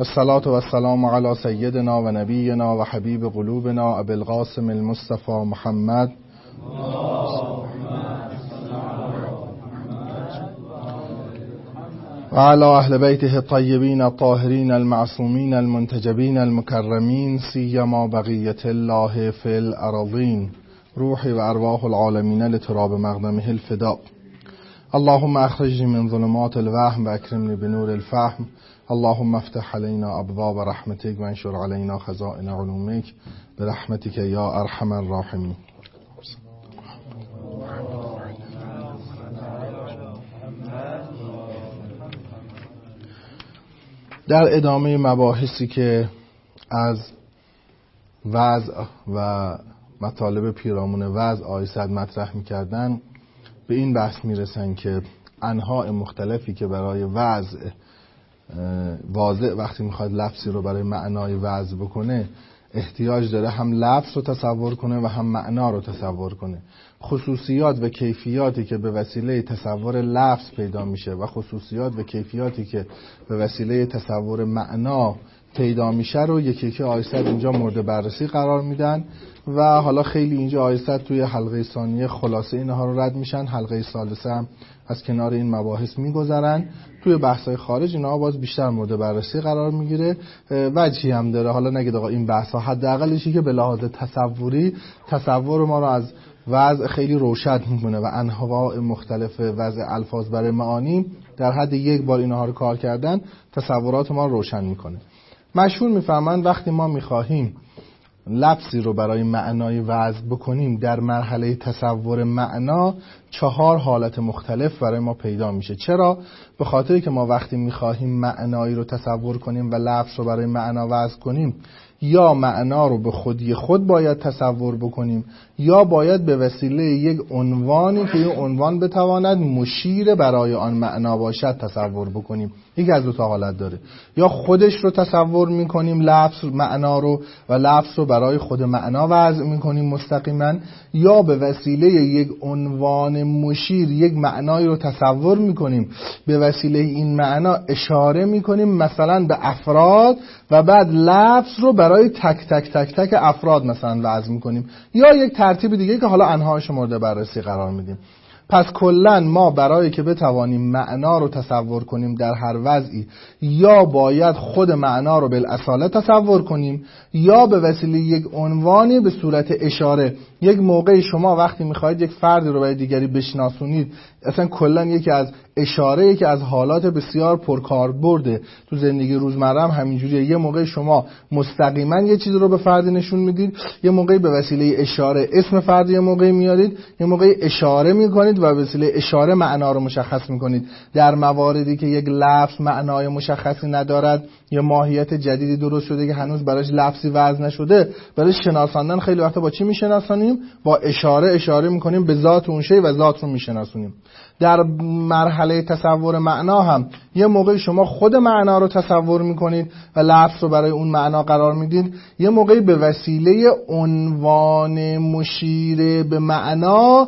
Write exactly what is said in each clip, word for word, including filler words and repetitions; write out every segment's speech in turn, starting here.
الصلاة والسلام على سيدنا و نبینا و حبیب قلوبنا ابی القاسم المصطفى محمد و علی اهل بیته الطیبین الطاهرین المعصومین المنتجبین المکرمین سیما بقیة الله فی الارضین روحی و ارواح العالمین لتراب مقدمه الفداء. اللهم اخرجنی من ظلمات الوهم و اکرمنی بنور الفهم. اللهم افتح علينا ابواب رحمتك و انشر علينا خزائن علومك برحمتك یا ارحم الراحمین. در ادامه مباحثی که از وضع و مطالب پیرامون وضع آقای سعد مطرح می‌کردن، به این بحث میرسن که انواع مختلفی که برای وضع واضع وقتی میخواد لفظی رو برای معنای وضع بکنه احتیاج داره هم لفظ رو تصور کنه و هم معنا رو تصور کنه. خصوصیات و کیفیاتی که به وسیله تصور لفظ پیدا میشه و خصوصیات و کیفیاتی که به وسیله تصور معنا پیدا میشه رو یکی یکی آیسد اینجا مورد بررسی قرار میدن و حالا خیلی اینجا آیسد توی حلقه ثانیه خلاصه اینها رو رد میشن، حلقه ثالثه هم از کنار این مباحث میگذرن. توی بحث‌های خارج اینا باز بیشتر مورد بررسی قرار میگیره. وجهی هم داره، حالا نگید آقا این بحث‌ها حداقلشی که به لحاظ تصوری تصور ما رو از وضع خیلی روشن میکنه و انواع مختلف وضع الفاظ برای معانی در حد یک بار اینها رو کار کردن تصورات ما رو روشن میکنه. مشهور میفهمن وقتی ما میخواهیم لفظی رو برای معنای وضع بکنیم در مرحله تصور معنا چهار حالت مختلف برای ما پیدا میشه. چرا؟ به خاطری که ما وقتی میخواهیم معنایی رو تصور کنیم و لفظ رو برای معنا وضع کنیم یا معنا رو به خودی خود باید تصور بکنیم یا باید به وسیله یک عنوانی که این عنوان بتواند مشیر برای آن معنا باشد تصور بکنیم. یکی از دو تا حالت داره، یا خودش رو تصور میکنیم لفظ معنا رو و لفظ رو برای خود معنا وضع میکنیم مستقیما، یا به وسیله یک عنوان مشیر یک معنایی رو تصور میکنیم به وسیله این معنا اشاره میکنیم مثلا به افراد و بعد لفظ رو برای تک تک تک تک افراد مثلا وضع میکنیم، یا یک ترتیب دیگه که حالا انهاش مورد بررسی قرار میدیم. پس کلا ما برای که بتوانیم معنا رو تصور کنیم در هر وضعی یا باید خود معنا رو بالاصاله تصور کنیم یا به وسیله یک عنوانی به صورت اشاره. یک موقعی شما وقتی میخواید یک فردی رو برای دیگری بشناسونید، اصلا کلا یکی از اشاره یکی از حالات بسیار پرکاربرد تو زندگی روزمره هم همینجوریه. یه موقع شما مستقیما یه چیزی رو به فردی نشون میدید، یه موقعی به وسیله اشاره اسم فردی یه موقعی میارید، یه موقعی اشاره میکنید و به وسیله اشاره معنا رو مشخص میکنید. در مواردی که یک لفظ معنای مشخصی ندارد یا ماهیت جدیدی درست شده که هنوز براش لفظی وضع نشده، برای شناساندن خیلی وقتا با چی میشناسونیم؟ با اشاره اشاره میکنیم به ذات اون شی و ذات رو میشناسونیم. در مرحله تصور معنا هم یه موقعی شما خود معنا رو تصور میکنید و لفظ رو برای اون معنا قرار میدید، یه موقعی به وسیله عنوان مشیر به معنا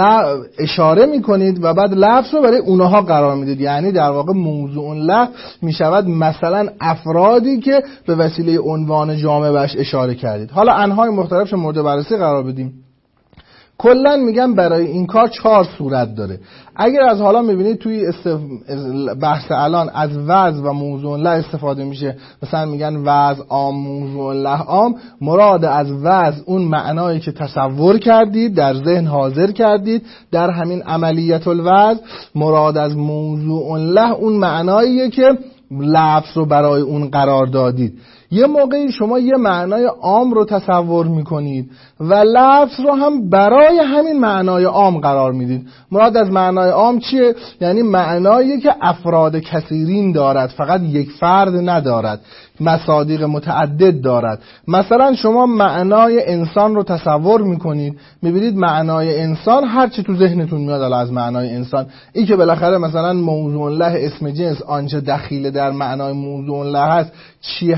اشاره میکنید و بعد لفظ رو برای اونها قرار میدید. یعنی در واقع موضوع اون لفظ میشود مثلا افرادی که به وسیله عنوان جامع بهش اشاره کردید. حالا انواع مختلفش مورد بررسی قرار بدیم. کلا میگم برای این کار چهار صورت داره. اگر از حالا میبینید توی استف... بحث الان از وضع و موضوع له استفاده میشه، مثلا میگن وضع عام موضوع له عام، مراد از وضع اون معنایی که تصور کردید در ذهن حاضر کردید در همین عملیت الوضع، مراد از موضوع له اون معناییه که لفظ رو برای اون قرار دادید. یه موقعی شما یه معنای عام رو تصور میکنید و لفظ رو هم برای همین معنای عام قرار میدید. مراد از معنای عام چیه؟ یعنی معنایی که افراد کثیرین دارد، فقط یک فرد ندارد، مصادیق متعدد دارد. مثلا شما معنای انسان رو تصور میکنید، میبینید معنای انسان هر چی تو ذهنتون میاد از معنای انسان، این که بالاخره مثلا موضوع له اسم جنس آنچه دخیل در معنای موضوع له هست چی هست و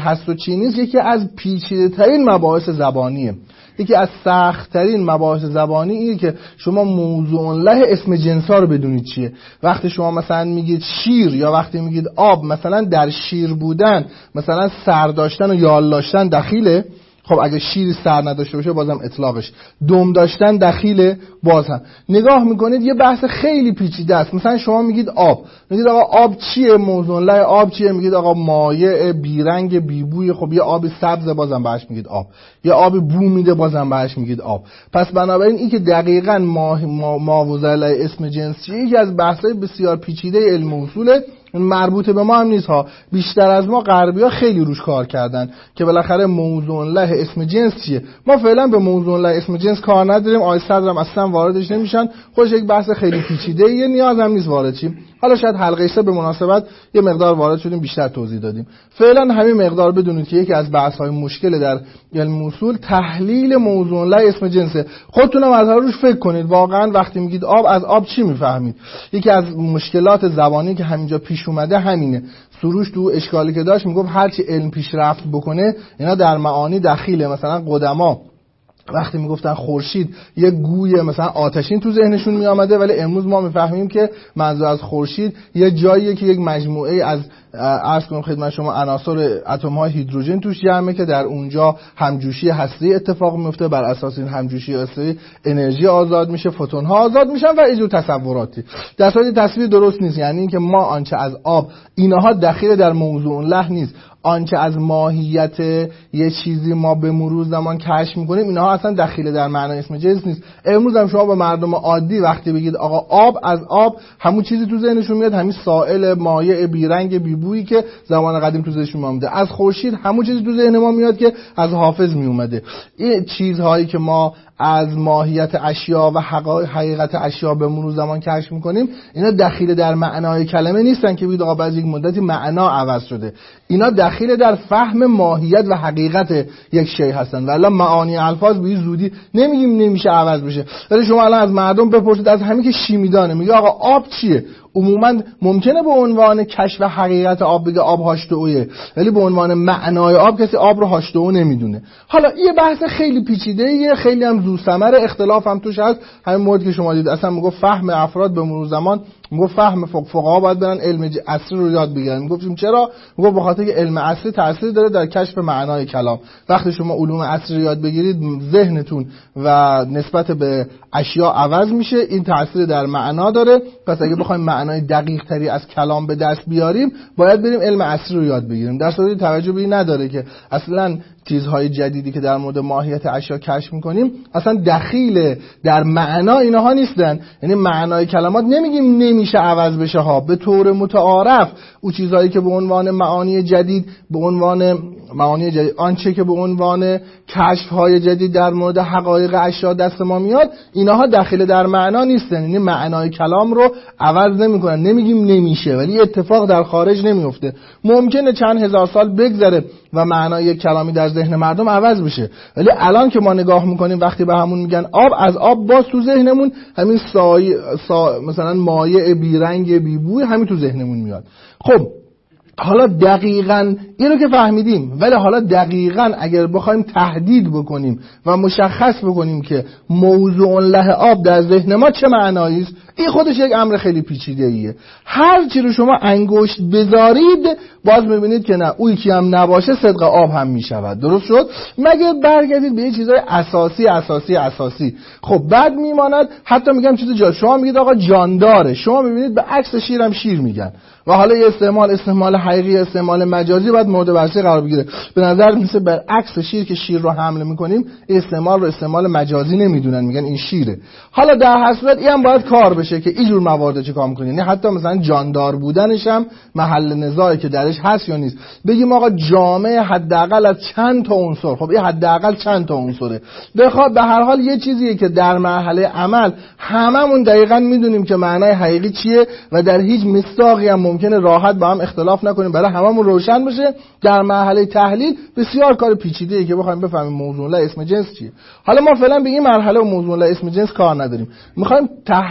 چی نیست یکی از پیچیده ترین مباحث زبانیه. یکی از سخت ترین مباحث زبانی اینه که شما موضوع له اسم جنسا رو بدونید چیه. وقتی شما مثلا میگید شیر یا وقتی میگید آب، مثلا در شیر بودن مثلا سر داشتن و یال داشتن دخیله. خب اگه شیری سر نداشته باشه بازم اطلاقش. دم داشتن دخیله باز هم. نگاه میکنید یه بحث خیلی پیچیده است. مثلا شما میگید آب، میگید آقا آب چیه؟ موضوع له آب چیه؟ میگید آقا مایع بیرنگ بیبوی. خب یه آب سبز بازم بهش میگید آب، یه آب بو میده بازم بهش میگید آب. پس بنابراین این که دقیقاً ما موضوع له اسم جنس چیه یکی از بحث‌های بسیار پیچیده علم اصوله. مربوط به ما هم نیست ها، بیشتر از ما غربی‌ها خیلی روش کار کردن که بالاخره موضوع له اسم جنس چیه. ما فعلا به موضوع له اسم جنس کار نداریم، آقای صدرم اصلا واردش نمیشن، خودش یک بحث خیلی پیچیده ایه، نیاز هم نیست وارد شیم. حالا شاید حلقه سه به مناسبت یه مقدار وارد شدیم، بیشتر توضیح دادیم. فعلا همین مقدار بدونید که یکی از بحث‌های مشکل در علم اصول تحلیل موضوع له اسم جنسه. خودتونم از روش فکر کنید، واقعا وقتی میگید آب از آب چی میفهمید؟ یکی از مشکلات زبانی که همینجا پیش اومده همینه. سروش تو اشکالی که داشت میگفت هرچی علم پیشرفت بکنه اینا در معانی دخیله. مثلا قدما وقتی میگفتن خورشید یه گوی مثلا آتشین تو ذهنشون میآمده، ولی امروز ما میفهمیم که منظور از خورشید یه جاییه که یک مجموعه از عرض کنم خدمت شما عناصر اتم های هیدروژن توش جمعه که در اونجا همجوشی هسته‌ای اتفاق میفته. بر اساس این همجوشی هسته‌ای انرژی آزاد میشه، فوتون ها آزاد میشن و اینجور تصوراتی. در صورتی تصویر درست نیست، یعنی اینکه ما آنچه از آب اینها دخیل در موضوع له نیست. آنچه از ماهیت یه چیزی ما به مرور زمان کشف میکنیم اینها اصلا دخیل در معنای اسم جنس نیست. امروز هم شما به مردم عادی وقتی بگید آقا آب، از آب همون چیزی تو ذهنشون میاد، همین سائل مایع بیرنگ بیبویی که زمان قدیم تو ذهنشون میومده. از خورشید همون چیزی تو ذهن ما میاد که از حافظ میومده. این چیزهایی که ما از ماهیت اشیا و حقیقت اشیا به مرور زمان کشف میکنیم اینا دخیل در معنای کلمه نیستن که بگید آقا بعد یک مدتی معنا عوض شده. اینا دخیل در فهم ماهیت و حقیقت یک شی هستن. والا معانی الفاظ به زودی نمیگیم نمیشه عوض بشه. ولی شما الان از مردم بپرسید، از همین که شیمیدانه میگه آقا آب چیه، عموما ممکنه به عنوان کشف حقیقت آب بگه آب هاچ دو اوه، ولی به عنوان معنای آب کسی آب رو هاچ دو او نمیدونه. حالا یه بحث خیلی پیچیده‌ایه، خیلی هم زو ثمره، اختلاف هم توش هست. همین مورد که شما دید اصلا میگفت فهم افراد به مرور زمان، میگفت فهم فقها باید برن علم عصری رو یاد بگیرن. میگفتیم چرا؟ میگفت به خاطر که علم عصری تأثیر داره در کشف معنای کلام. وقتی شما علوم عصری یاد بگیرید ذهنتون و نسبت به اشیا عوض میشه، این تأثیر در معنا داره. پس اگه بخوایم معنای دقیق تری از کلام به دست بیاریم باید بریم علم عصری رو یاد بگیریم. در صورتی توجه به این نداره که اصلا چیزهای جدیدی که در مورد ماهیت اشیا کشف میکنیم اصلا دخیل در معنا اینها نیستن. یعنی معنای کلمات نمیگیم نمیشه عوض بشه ها، به طور متعارف او چیزهایی که به عنوان معانی جدید، به عنوان معانی جدید، آنچه که به عنوان کشف‌های جدید در مورد حقایق اشیا دست ما میاد، اینها داخل در معنا نیستن. یعنی معنای کلام رو عوض نمی‌کنن. نمیگیم نمیشه، ولی اتفاق در خارج نمیفته. ممکنه چند هزار سال بگذره و معنای کلامی در ذهن مردم عوض بشه، ولی الان که ما نگاه می‌کنیم وقتی به همون میگن آب، از آب باز تو ذهنمون همین سای سا... مثلا مایع بیرنگ بیبوی همین تو ذهنمون میاد. خب حالا دقیقاً اینو که فهمیدیم، ولی حالا دقیقاً اگر بخوایم تحدید بکنیم و مشخص بکنیم که موضوع له آب در ذهن ما چه معنایی است، این خودش یک امر خیلی پیچیده ایه. هر چی رو شما انگشت بذارید باز میبینید که نه، او یکی هم نباشه صدق آب هم میشود. درست شد؟ مگر برگردید به یه چیزای اساسی اساسی اساسی. خب بعد میماند حتی میگم چیز جا شما میگید آقا جانداره، شما میبینید به عکس شیرم شیر میگن و حالا یه استعمال استعمال حقیقی استعمال مجازی باید مورد بررسی قرار بگیره. به نظر میسه برعکس شیر که شیر رو حمله میکنیم استعمال رو استعمال مجازی نمیدونن، میگن این شیره. حالا در هر صورت این هم باید کار بشه که این جور موارد چیکار میکنین. یعنی حتی مثلا جاندار بودنش هم محل نزاعی که درش هست یا نیست. بگیم آقا جامعه حداقل از چند تا عنصر، خب این حداقل چند تا عنصره. بخواد به هر حال یه چیزیه که در مرحله عمل هممون دقیقاً میدونیم که معنای حقیقی چیه و در هیچ مصداقی هم ممکنه راحت با هم اختلاف نکنیم، برای هممون روشن بشه. در مرحله تحلیل بسیار کار پیچیده‌ای که بخوایم بفهمیم موضوع له اسم جنس چیه. حالا ما فعلا به این مرحله و موضوع له اسم جنس کار نداریم، میخوایم تحلیل کنیم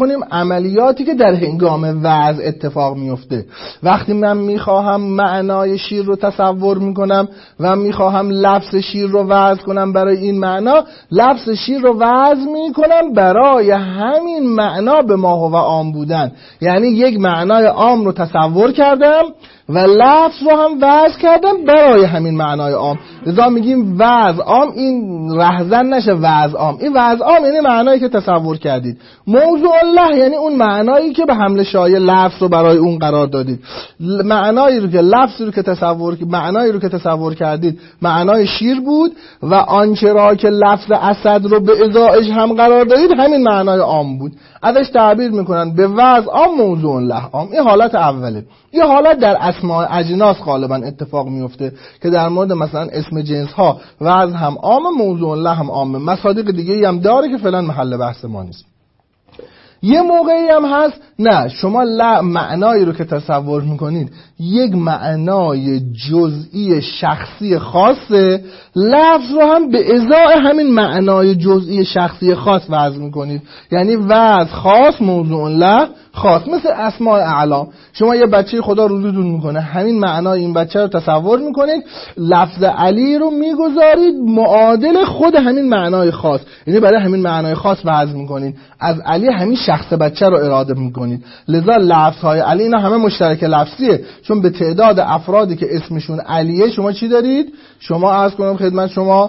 میکنیم عملیاتی که در هنگام وضع اتفاق میفته. وقتی من میخواهم معنای شیر رو تصور میکنم و میخواهم لفظ شیر رو وضع کنم برای این معنا، لفظ شیر رو وضع میکنم برای همین معنا به ما هو عام بودن. یعنی یک معنای عام رو تصور کردم و لفظ رو هم وضع کردم برای همین معنای عام. لذا میگیم وضع عام، این رهزن نشه وضع عام، این وضع عام یعنی معنایی که تصور کردید. موضوع الله یعنی اون معنایی که به حمل شایع لفظ رو برای اون قرار دادید. معنایی رو که لفظی رو که تصور معنایی رو که تصور کردید معنای شیر بود و آنچه را که لفظ اسد رو به ازایش هم قرار دادید همین معنای عام بود. ازش تعبیر میکنن به وضع عام، موضوع الله عام. این حالت اوله. یه حالت در اسماء اجناس غالبا اتفاق میفته که در مورد مثلا اسم جنس ها وضع هم عام، موضوع الله هم عام. مصادیق دیگه هم داره که فعلا محل بحث ما نیست. یه موقعی هم هست نه، شما لا معنایی رو که تصور میکنید یک معنای جزئی شخصی خاصه، لفظ رو هم به ازای همین معنای جزئی شخصی خاص وضع میکنید. یعنی وضع خاص، موضوع الله خاص. مثل اسماء اعلام، شما یه بچه خدا روزتون میکنه، همین معنای این بچه رو تصور میکنید، لفظ علی رو میگذارید معادل خود همین معنای خاص، یعنی برای همین معنای خاص وضع میکنید. از علی همین شخص بچه رو اراده میکنید. لذا لفظهای علی اینا همه مشترک لفظیه، چون به تعداد افرادی که اسمشون علیه شما چی دارید؟ شما عرض کنم خدمت شما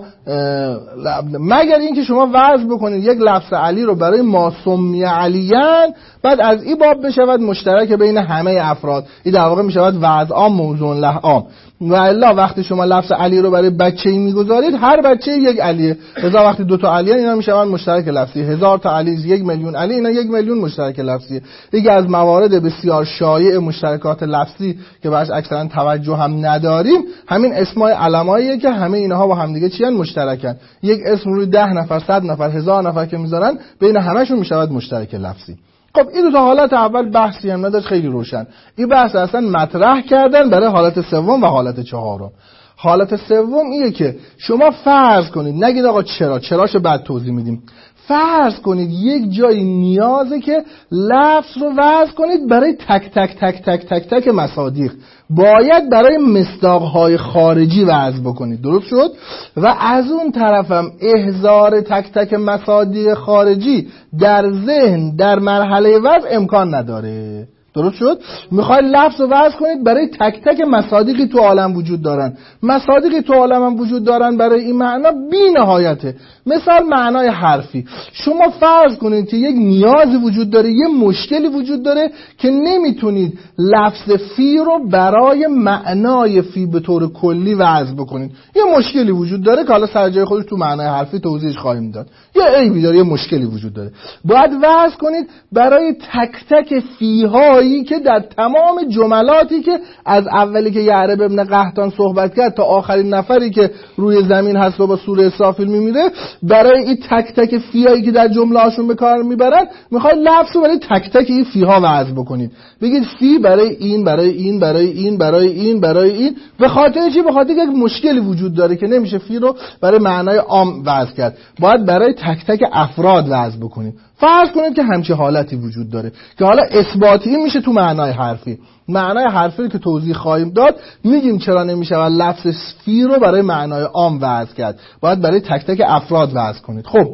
مگر اینکه شما وضع بکنید یک لفظ علی رو برای ما سمی علیان، بعد از این باب بشود مشترک بین همه افراد. این در واقع میشود وضع عام، موضوع له عام. و الا وقتی شما لفظ علی رو برای بچه‌ای میگذارید، هر بچه یک علیه. لذا وقتی دو تا علیان اینا میشوند مشترک لفظی. هزار تا علی، یک میلیون علی، اینا یک میلیون مشترک لفظیه. یکی از موارد بسیار شایع مشترکات لفظی که بهش اکثرا توجه هم نداریم، همین اسماء علماییه که همه اینها با هم دیگه چی ان؟ مشترکن. یک اسم روی ده نفر، صد نفر، هزار نفر که میذارن، بین همشون میشود مشترک لفظی. خب این دو تا حالت اول بحثی هم نداشت، خیلی روشن. این بحث اصلا مطرح کردن برای حالت سوم و حالت چهارم. حالت سوم اینه که شما فرض کنید، نگید آقا چرا، چراشو بعد توضیح میدیم. فرض کنید یک جایی نیازه که لفظ رو وضع کنید برای تک تک تک تک تک تک مصادیق، باید برای مصداقهای خارجی وضع بکنید. درست شد؟ و از اون طرفم احضار تک تک مصادیق خارجی در ذهن در مرحله وضع امکان نداره. درست شد؟ میخواید لفظ رو وضع کنید برای تک تک مصادیقی تو عالم وجود دارن. مصادیقی تو عالم هم وجود دارن برای این معنا بی نهایته. مثال معنای حرفی، شما فرض کنید که یک نیازی وجود داره، یه مشکلی وجود داره که نمیتونید لفظ فی رو برای معنای فی به طور کلی وضع بکنید. یه مشکلی وجود داره که حالا سر جای خودش تو معنای حرفی توضیحش خواهیم داد. یه عیبی داره، یه مشکلی وجود داره، باید وضع کنید برای تک تک فی ها که در تمام جملاتی که از اولی که یعرب ابن قحطان صحبت کرد تا آخرین نفری که روی زمین هست و با سوره اسرافیل میمیره، برای این تک تک فیایی که در جمله هاشون به کار میبرن میخواید لفظ رو برای تک تک این فیها وضع بکنید. بگید فی برای این، برای این، برای این، برای این، برای این. به خاطر چی؟ به خاطر یک مشکلی وجود داره که نمیشه فی رو برای معنای عام وضع کرد، باید برای تک تک افراد وضع بکنید. فرض کنید که همچین حالتی وجود داره که حالا اثباتی میشه تو معنای حرفی. معنای حرفی که توضیح خواهیم داد میگیم چرا نمیشه و لفظ فی رو برای معنای عام وضع کرد، باید برای تک تک افراد وضع کنید. خب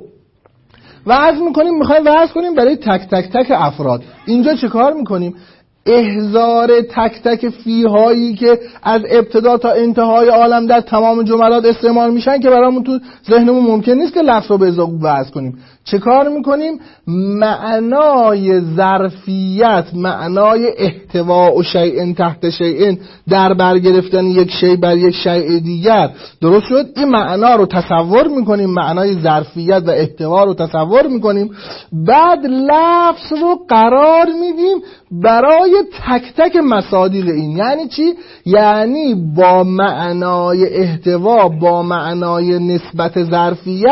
وضع میکنیم، میخوایم وضع کنیم برای تک تک تک افراد. اینجا چه کار میکنیم؟ احضار تک تک فی هایی که از ابتدا تا انتهای عالم در تمام جملات استعمال میشن که برامون تو ذهنمون ممکن نیست که لفظ رو به اضافه وضع کنیم. چه کار میکنیم؟ معنای ظرفیت، معنای احتوا و شیء تحت شیء، در بر گرفتن یک شیء بر یک شیء دیگر. درست شد؟ این معنا رو تصور میکنیم، معنای ظرفیت و احتوا رو تصور میکنیم، بعد لفظ رو قرار میدیم برای تک تک مصادیق این. یعنی چی؟ یعنی با معنای احتوا، با معنای نسبت ظرفیت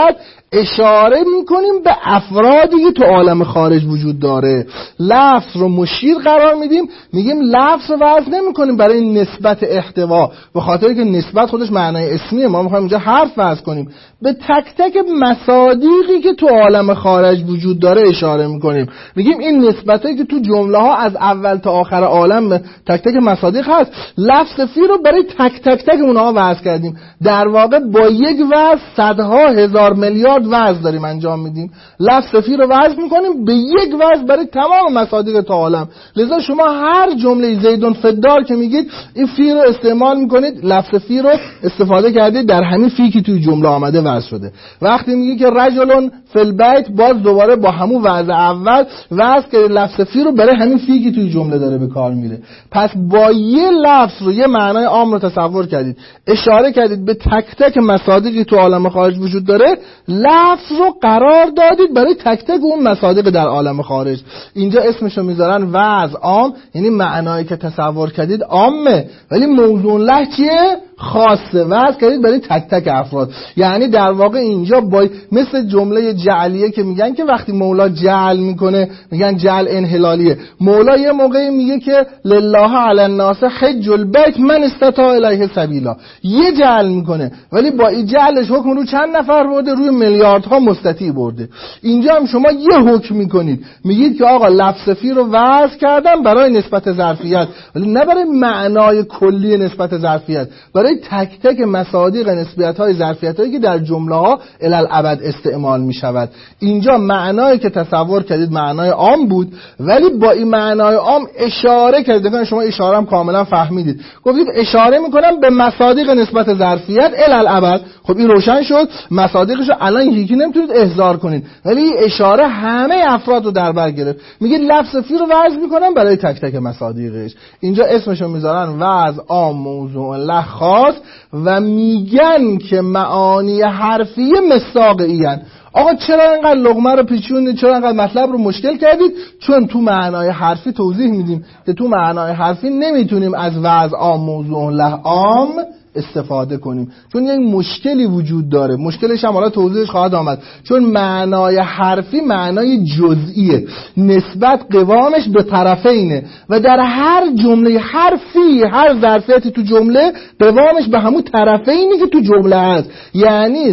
اشاره میکنیم به افرادی که تو عالم خارج وجود داره. لفظ رو مشیر قرار میدیم، میگیم لفظ رو وضع نمیکنیم برای نسبت احتوا، به خاطر که نسبت خودش معنای اسمیه، ما میخوایم اینجا حرف وضع کنیم. به تک تک مصادیقی که تو عالم خارج وجود داره اشاره میکنیم، میگیم این نسبتایی که تو جمله ها از اول تا آخر عالم تک تک مصادیق هست، لفظ فی رو برای تک تک تک اونها وضع کردیم. در واقع با یک وضع صدها هزار میلیارد وضع داریم انجام میدیم. لفظ فی رو وضع میکنیم به یک وضع برای تمام مصادیق تا عالم. لذا شما هر جمله زیدون فدار که میگید این فی رو استعمال میکنید، لفظ فی رو استفاده کردید در همین فی که توی جمله آمده وضع شده. وقتی میگی که رجلون فی البیت، باز دوباره با همون وضع اول وضع که لفظ فی رو برای همین فی که توی جمله داره به کار میره. پس با یه لفظ رو یه معنای عام رو تصور کردید، اشاره کردید به تک تک مصادیقی تو عالم خارج وجود داره، لفظ رو قرار دادید برای تک تک اون مصادیق در عالم خارج. اینجا اسمشو میذارن وضع عام، یعنی معنایی که تصور کردید عامه، ولی موضوع له چیه؟ خاصه. وضع کردید برای تک تک افراد. یعنی در واقع اینجا با مثل جمله جعلیه که میگن که وقتی مولا جعل میکنه میگن جعل انحلالیه. مولا یه موقعی میگه که لله علی الناس حج البیت من استطاع الیه سبیلا، یه جعل میکنه، ولی با این جعلش حکم رو چند نفر برده؟ روی میلیاردها مستطیع برده. اینجا هم شما یه حکم میکنید، میگید که آقا لفظ فی رو وضع کردم برای نسبت ظرفیت، ولی نه برای معنای کلی نسبت ظرفیت، برای تک تک مصادیق نسبیت‌های ظرفیت‌هایی که در جمله‌ها الالعبد استعمال می‌شود. اینجا معنایی که تصور کردید معنای عام بود، ولی با این معنای عام اشاره کردید. شما اشاره هم کاملا فهمیدید، گفتید اشاره می‌کنم به مصادیق نسبت ظرفیت الالعبد. خب این روشن شد، مصادیقشو الان یکی نمیتونید احضار کنید، ولی اشاره همه افراد رو در بر گرفت. میگید لفظ فی رو وضع می‌کنم برای تک تک مصادیقش. اینجا اسمشو میذارن وضع عام موضوع له خاص و میگن که معانی حرفی مصداقی هستند. آقا چرا اینقدر لقمه رو پیچوندید؟ چرا اینقدر مطلب رو مشکل کردید؟ چون تو معنای حرفی توضیح میدیم که تو معنای حرفی نمیتونیم از وضع عام موضوع له عام استفاده کنیم، چون یک مشکلی وجود داره. مشکلش هم حالا توضیحش خواهد آمد. چون معنای حرفی معنای جزئیه، نسبت قوامش به طرفینه و در هر جمله حرفی، هر ظرفیتی تو جمله قوامش به همون طرفینی که تو جمله هست. یعنی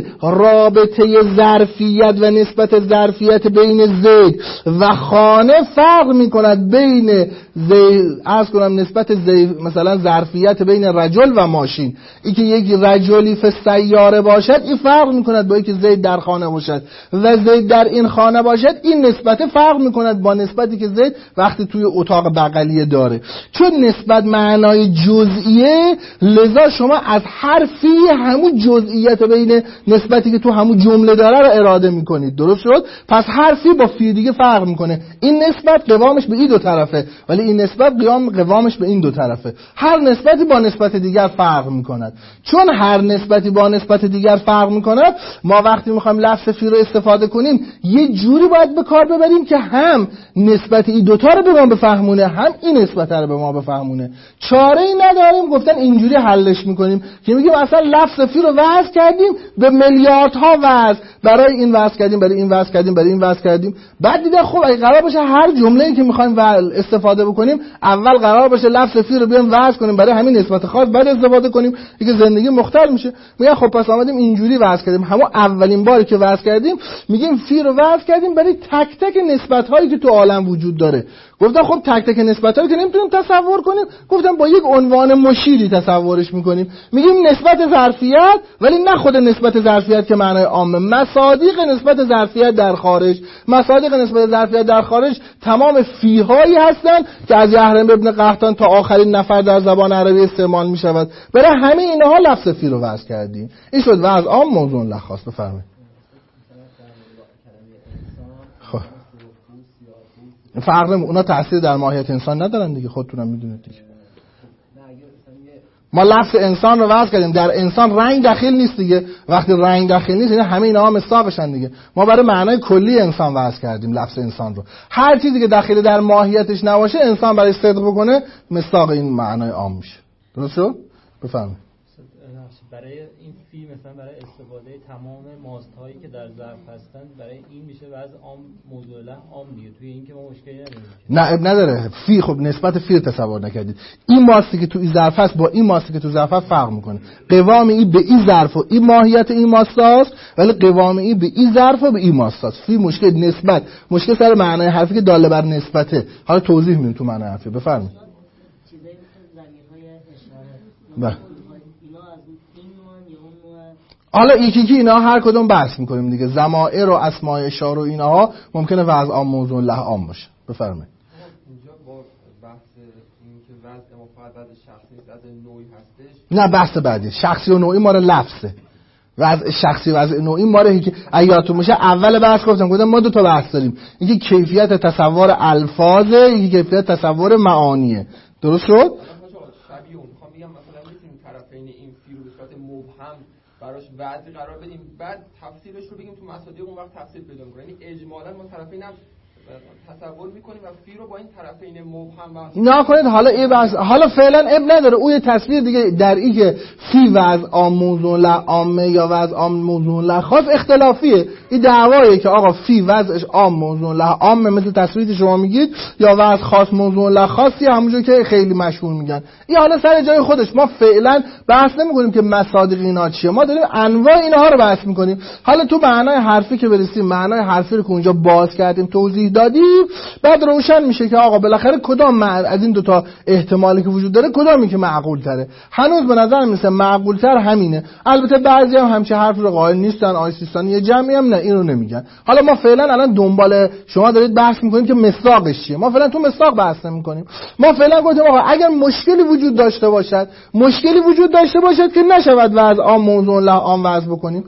رابطه ظرفیت و نسبت ظرفیت بین زید و خانه فرق میکند بین زید، عرض کنم نسبت زید مثلا ظرفیت بین رجل و ماشین. ای که یک رجلی فی سیاره باشد این فرق میکند با اینکه زید در خانه باشد و زید در این خانه باشد، این نسبت فرق میکند با نسبتی که زید وقتی توی اتاق بغلیه داره. چون نسبت معنای جزئیه، لذا شما از هر فی همون جزئیت بین نسبتی که تو همون جمله داره رو اراده میکنید. درست شد؟ پس هر فی با فی دیگه فرق میکنه. این نسبت قوامش به این دو طرفه، ولی این نسبت قوام قوامش به این دو طرفه. هر نسبتی با نسبت دیگر فرق میکنه. چون هر نسبتی با نسبت دیگر فرق میکنه، ما وقتی میخوایم لفظ فی رو استفاده کنیم یه جوری باید به کار ببریم که هم نسبت این دوتا رو به ما بفهمونه، هم این نسبت رو به ما بفهمونه. چاره ای نداریم، گفتن اینجوری حلش میکنیم که میگیم اصلا لفظ فی رو وضع کردیم به میلیاردها وضع، برای این وضع کردیم، برای این وضع کردیم، برای این وضع کردیم. بعد دیدن خب اگه قرار باشه هر جمله‌ای که میخوایم استفاده بکنیم اول قرار باشه لفظ فی رو بیام وضع کنیم برای همین نسبت خاص، بعد استفاده کنیم، دیگه زندگی مختل میشه. میگن خب پس آمدیم اینجوری وضع کردیم، همون اولین باری که وضع کردیم میگیم فی رو وضع کردیم برای تک تک نسبت هایی که تو عالم وجود داره. گفتم خب تک تک نسبت هایی که نمیتونیم تصور کنیم، گفتم با یک عنوان مشیری تصورش میکنیم. میگیم نسبت ظرفیت، ولی نه خود نسبت ظرفیت که معنای عامه، مصادیق نسبت ظرفیت در خارج. مصادیق نسبت ظرفیت در خارج تمام فی هایی هستن که از یحرم ابن قحطان تا آخرین نفر در زبان عربی استعمال میشود. برای همه اینها لفظ فی رو وضع کردیم. این شد وضع عام موضوع له خاص. بفرمایید. خب فرق اونا تأثیر در ماهیت انسان ندارن دیگه، خودتونم میدونید دیگه. ما لفظ انسان رو وضع کردیم، در انسان رنگ داخل نیست دیگه. وقتی رنگ داخل نیست یعنی همه اینا هم مصداقشن دیگه. ما برای معنای کلی انسان وضع کردیم لفظ انسان رو. هر چیزی که داخل در ماهیتش نباشه انسان برای صدق بکنه مصداق این معنای عام میشه. درست شد؟ بفرمایید. برای این فی مثلا برای استفاده تمام ماست هایی که در ظرف هستن برای این میشه وضع عام موضوع له عام دیگه، توی این که ما مشکلی نداریم. نه اب نداره. فی خب نسبت فی رو تصور نکردید. این ماستی که تو این ظرف هست با این ماستی که تو ظرف هست فرق میکنه. قوام ای به این ظرف و این ماهیت این ماست هست، ولی قوام ای به این ظرف و به این ماست هست. فی مشکل نسبت، مشکل سر معنای حرفی که داله بر نسبته. حالا توضیح میدیم تو معنای حرفی. بفرمایید. چیزایی مثل ضمیرهای اشاره. بله. حالا یکی یکی اینا هر کدوم بحث میکنیم دیگه. ضمائر و اسماء اشاره و اینها ممکنه وضع عام موضوع له عام باشه. بفرمایید. اینجا با بحث این که وضع ما فقط وضع شخصی نیست، وضع نوعی هستش. نه بحث بعدی شخصی و نوعی ماره لفظه. وضع شخصی و وضع نوعی ماره که ایاتون میشه اول بحث گفتم گفتم ما دو تا بحث داریم. یکی کیفیت تصور الفاظه، یکی کیفیت تصور معانیه. درست شد؟ شبیه اون میخوام بگم مثلا میتونیم طرفین این فی رو به صورت مبهم براش وضعی قرار بدیم، بعد تفسیرش رو بگیم تو مصادیق، اون وقت تفسیر پیدا می‌کنه. یعنی اجمالاً ما طرفین هم تصور می‌کنیم و فی رو با این طرفین مبهم نه کنید. حالا این بحث حالا فعلا اب نداره. اون یه تصویر دیگه در این که فی وضع عام موضوع له عامه یا وضع عام موضوع له خاص اختلافیه. این دعوایه که آقا فی وضعش عام موضوع له عامه مثل تصویری شما میگید، یا وضع خاص موضوع له خاصی همونجوری که خیلی مشهور میگن. این حالا سر جای خودش. ما فعلا بحث نمی‌کنیم که مصادیق اینا چیه، ما داریم انواع اینها رو بحث می‌کنیم. حالا تو معنای حرفی که برسیم، معنای حرفی رو که اونجا باز کردیم توضیح دادیم، بعد روشن میشه که آقا بالاخره کدام از این دو تا احتمالی که وجود داره کدامی که معقول تره. هنوز به نظر میسه معقول تر همینه. البته بعضی هم همچه حرف رو قائل نیستن. آی سیستانی یه جمعی هم نه اینو نمیگن. حالا ما فعلا الان دنبال شما دارید بحث میکنیم که مصداقش چیه. ما فعلا تو مصداق بحث نمیکنیم. ما فعلا گفتیم آقا اگر مشکلی وجود داشته باشد، مشکلی وجود داشته باشد که نشود وضع عام موضوع له عام وضع بکنیم.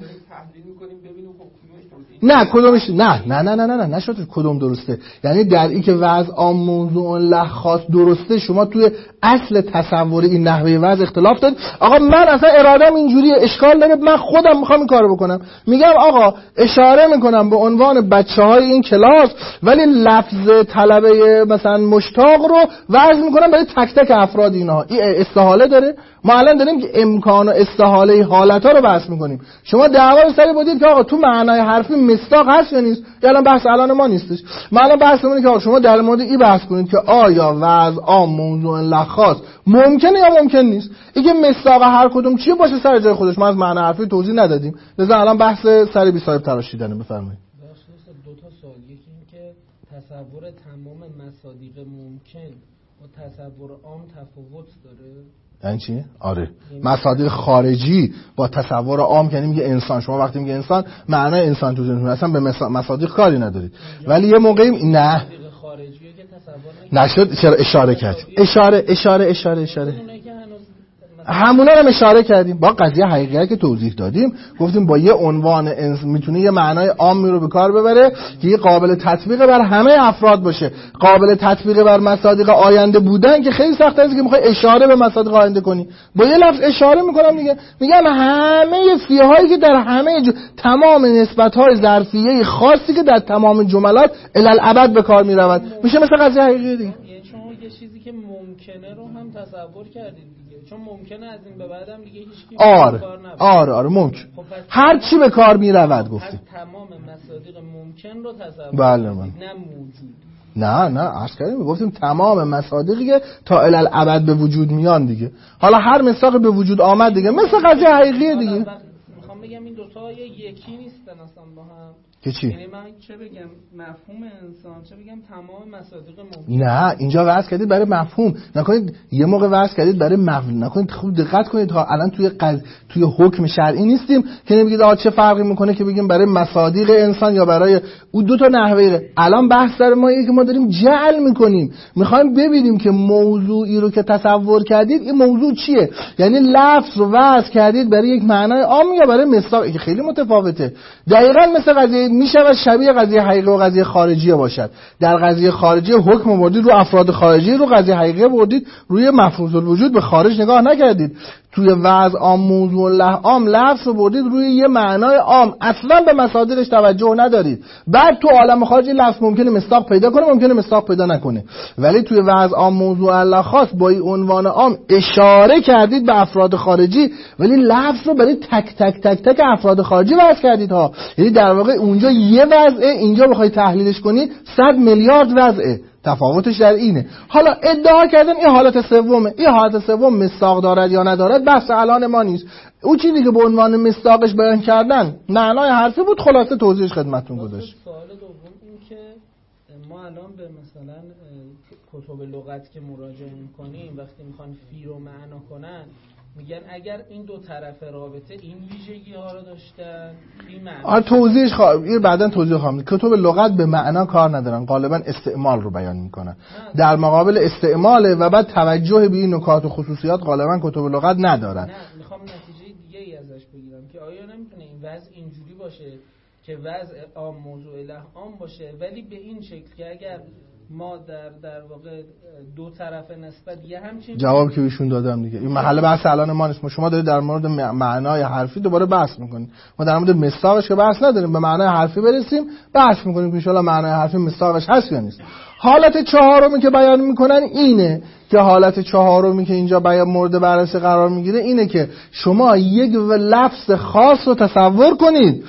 نه کدومش نه نه نه نه نه نه نشد کدوم درسته. یعنی در این که وضع عام موضوع له خاص درسته، شما توی اصل تصور این نحوه وضع اختلاف دارید. آقا من اصلا ارادم اینجوری اشکال داره، من خودم میخوام این کارو بکنم. میگم آقا اشاره میکنم به عنوان بچهای این کلاس، ولی لفظ طلبه مثلا مشتاق رو وضع میکنم برای تک تک افراد اینها. این استحاله داره. ما الان داریم که امکان و استحاله حالت‌ها رو بحث می‌کنیم. شما دعوا رو سری بودید که آقا تو معنای حرفی مصداق هست یا نیست. یا الان بحث الان ما نیستش. ما الان بحث می‌کنیم که آقا شما در مورد این بحث کنید که آیا وضع عام موضوع له خاص ممکنه یا ممکن نیست. اینکه مصداق هر کدوم چیه باشه سر جای خودش. ما از معنای حرفی توضیح ندادیم. لذا الان بحث سر بی صاحب تراشیدنه. بفرمایید. دو تا سوال. یکی این که تصور تمام مصادیق ممکن و تصور عام تفاوت داره. یعنی چی؟ آره. مصادیق خارجی با تصور عام، یعنی میگه انسان، شما وقتی میگه انسان معنای انسان تو ذهنتون اصلا به مصادیق کاری ندارید. ولی یه موقعی نه نشد. چرا اشاره کرد؟ اشاره اشاره اشاره اشاره همونا رو اشاره کردیم. با قضیه حقیقیه که توضیح دادیم، گفتیم با یه عنوان انس... میتونه یه معنای عامی رو به کار ببره که یه قابل تطبیق بر همه افراد باشه. قابل تطبیق بر مصادیق آینده بودن که خیلی سخته است که میخوای اشاره به مصادیق آینده کنی. با یه لفظ اشاره میکنم دیگه. میگم همه فی هایی که در همه ج... تمام نسبت‌های ظرفیه خاصی که در تمام جملات الالابد به کار میرود میشه مثل قضیه حقیقیه دیگه. شما یه چیزی که ممکنه رو هم تصور کردید دیگه، چون ممکنه از این به بعدم دیگه هیچ کی آره آره آره ممکن خب هر چی به کار میرود گفتیم. تمام مصادیق ممکن رو تصور بله من. نه موجود. نه نه عرض کردیم گفتیم تمام مصادیقی که تا الالابد به وجود میان دیگه. حالا هر مصداق به وجود آمد دیگه مثل قضیه حقیقیه دیگه. میخوام بگم این دو تا یکی نیستن اصلا با هم. که چی؟ یعنی من چه بگم مفهوم انسان، چه بگم تمام مصادیق ممکن. نه اینجا وضع کردید برای مفهوم، نکنید یه موقع وضع کردید برای مفهوم. نکنید خوب دقت کنید ها، الان توی قض... توی حکم شرعی نیستیم که نمیگید آ چه فرقی میکنه که بگیم برای مصادیق انسان یا برای اون دو تا نحوه. الان بحث در ما اینه که ما داریم جعل میکنیم، میخوایم ببینیم که موضوعی رو که تصور کردید این موضوع چیه. یعنی لفظ رو وضع کردید برای یک معنای عام یا برای مصداق که خیلی متفاوته. دقیقاً مثل قضیه میشه و شبیه قضیه حقیقی و قضیه خارجی باشد. در قضیه خارجی حکم بردید رو افراد خارجی، رو قضیه حقیقی بردید روی مفروض الوجود به خارج نگاه نکردید. توی وضع عام موضوع له عام لفظ رو بردید روی یه معنای عام، اصلا به مصادرش توجه ندارید. بعد تو عالم خارجی لفظ ممکنه مصداق پیدا کنه، ممکنه مصداق پیدا نکنه، ولی توی وضع عام موضوع له خاص با این عنوان عام اشاره کردید به افراد خارجی، ولی لفظ رو برای تک تک تک تک افراد خارجی وضع کردید ها. یعنی در واقع اونجا یه وضعه، اینجا بخواید تحلیلش کنید صد میلیارد وضعه. تفاوتش در اینه. حالا ادعا کردن این حالت سومه، این حالت سوم مصداق دارد یا ندارد بحث الان ما نیست. اون چیزی که به عنوان مصداقش بیان کردن معنای حرفی بود، خلاصه توضیحش خدمتتون گذاشت. سوال دوم این که ما الان به مثلا کتب لغت که مراجعه می‌کنیم وقتی میخوان فی رو معنا کنن میگن اگر این دو طرف رابطه این ویژگی ها رو داشتن این معنی آره توضیحش خواهم این بعداً توضیح خواهم. کتب لغت به معنا کار ندارن، غالبا استعمال رو بیان میکنن، در مقابل استعماله و بعد توجه به این نکات و خصوصیات غالبا کتب لغت ندارن. نه میخوام نتیجه دیگه ای ازش بگیرم که آیا نمیتونه این وضع اینجوری باشه که وضع عام موضوع له عام باشه، ولی به این شکل که اگر ما در در واقع دو طرف نسبت یه همچین جواب که بهشون دادم دیگه. این محل بحث الان ما نیست. شما دارید در مورد معنای حرفی دوباره بحث میکنید، ما در مورد مصداقش که بحث نداریم، به معنای حرفی برسیم بحث میکنیم که ان شاءالله معنای حرفی مصداقش هست یا نیست. حالت چهارمی که بیان میکنن اینه که حالت چهارمی که اینجا بیان مورد بررسی قرار میگیره اینه که شما یک لفظ خاص رو تصور کنید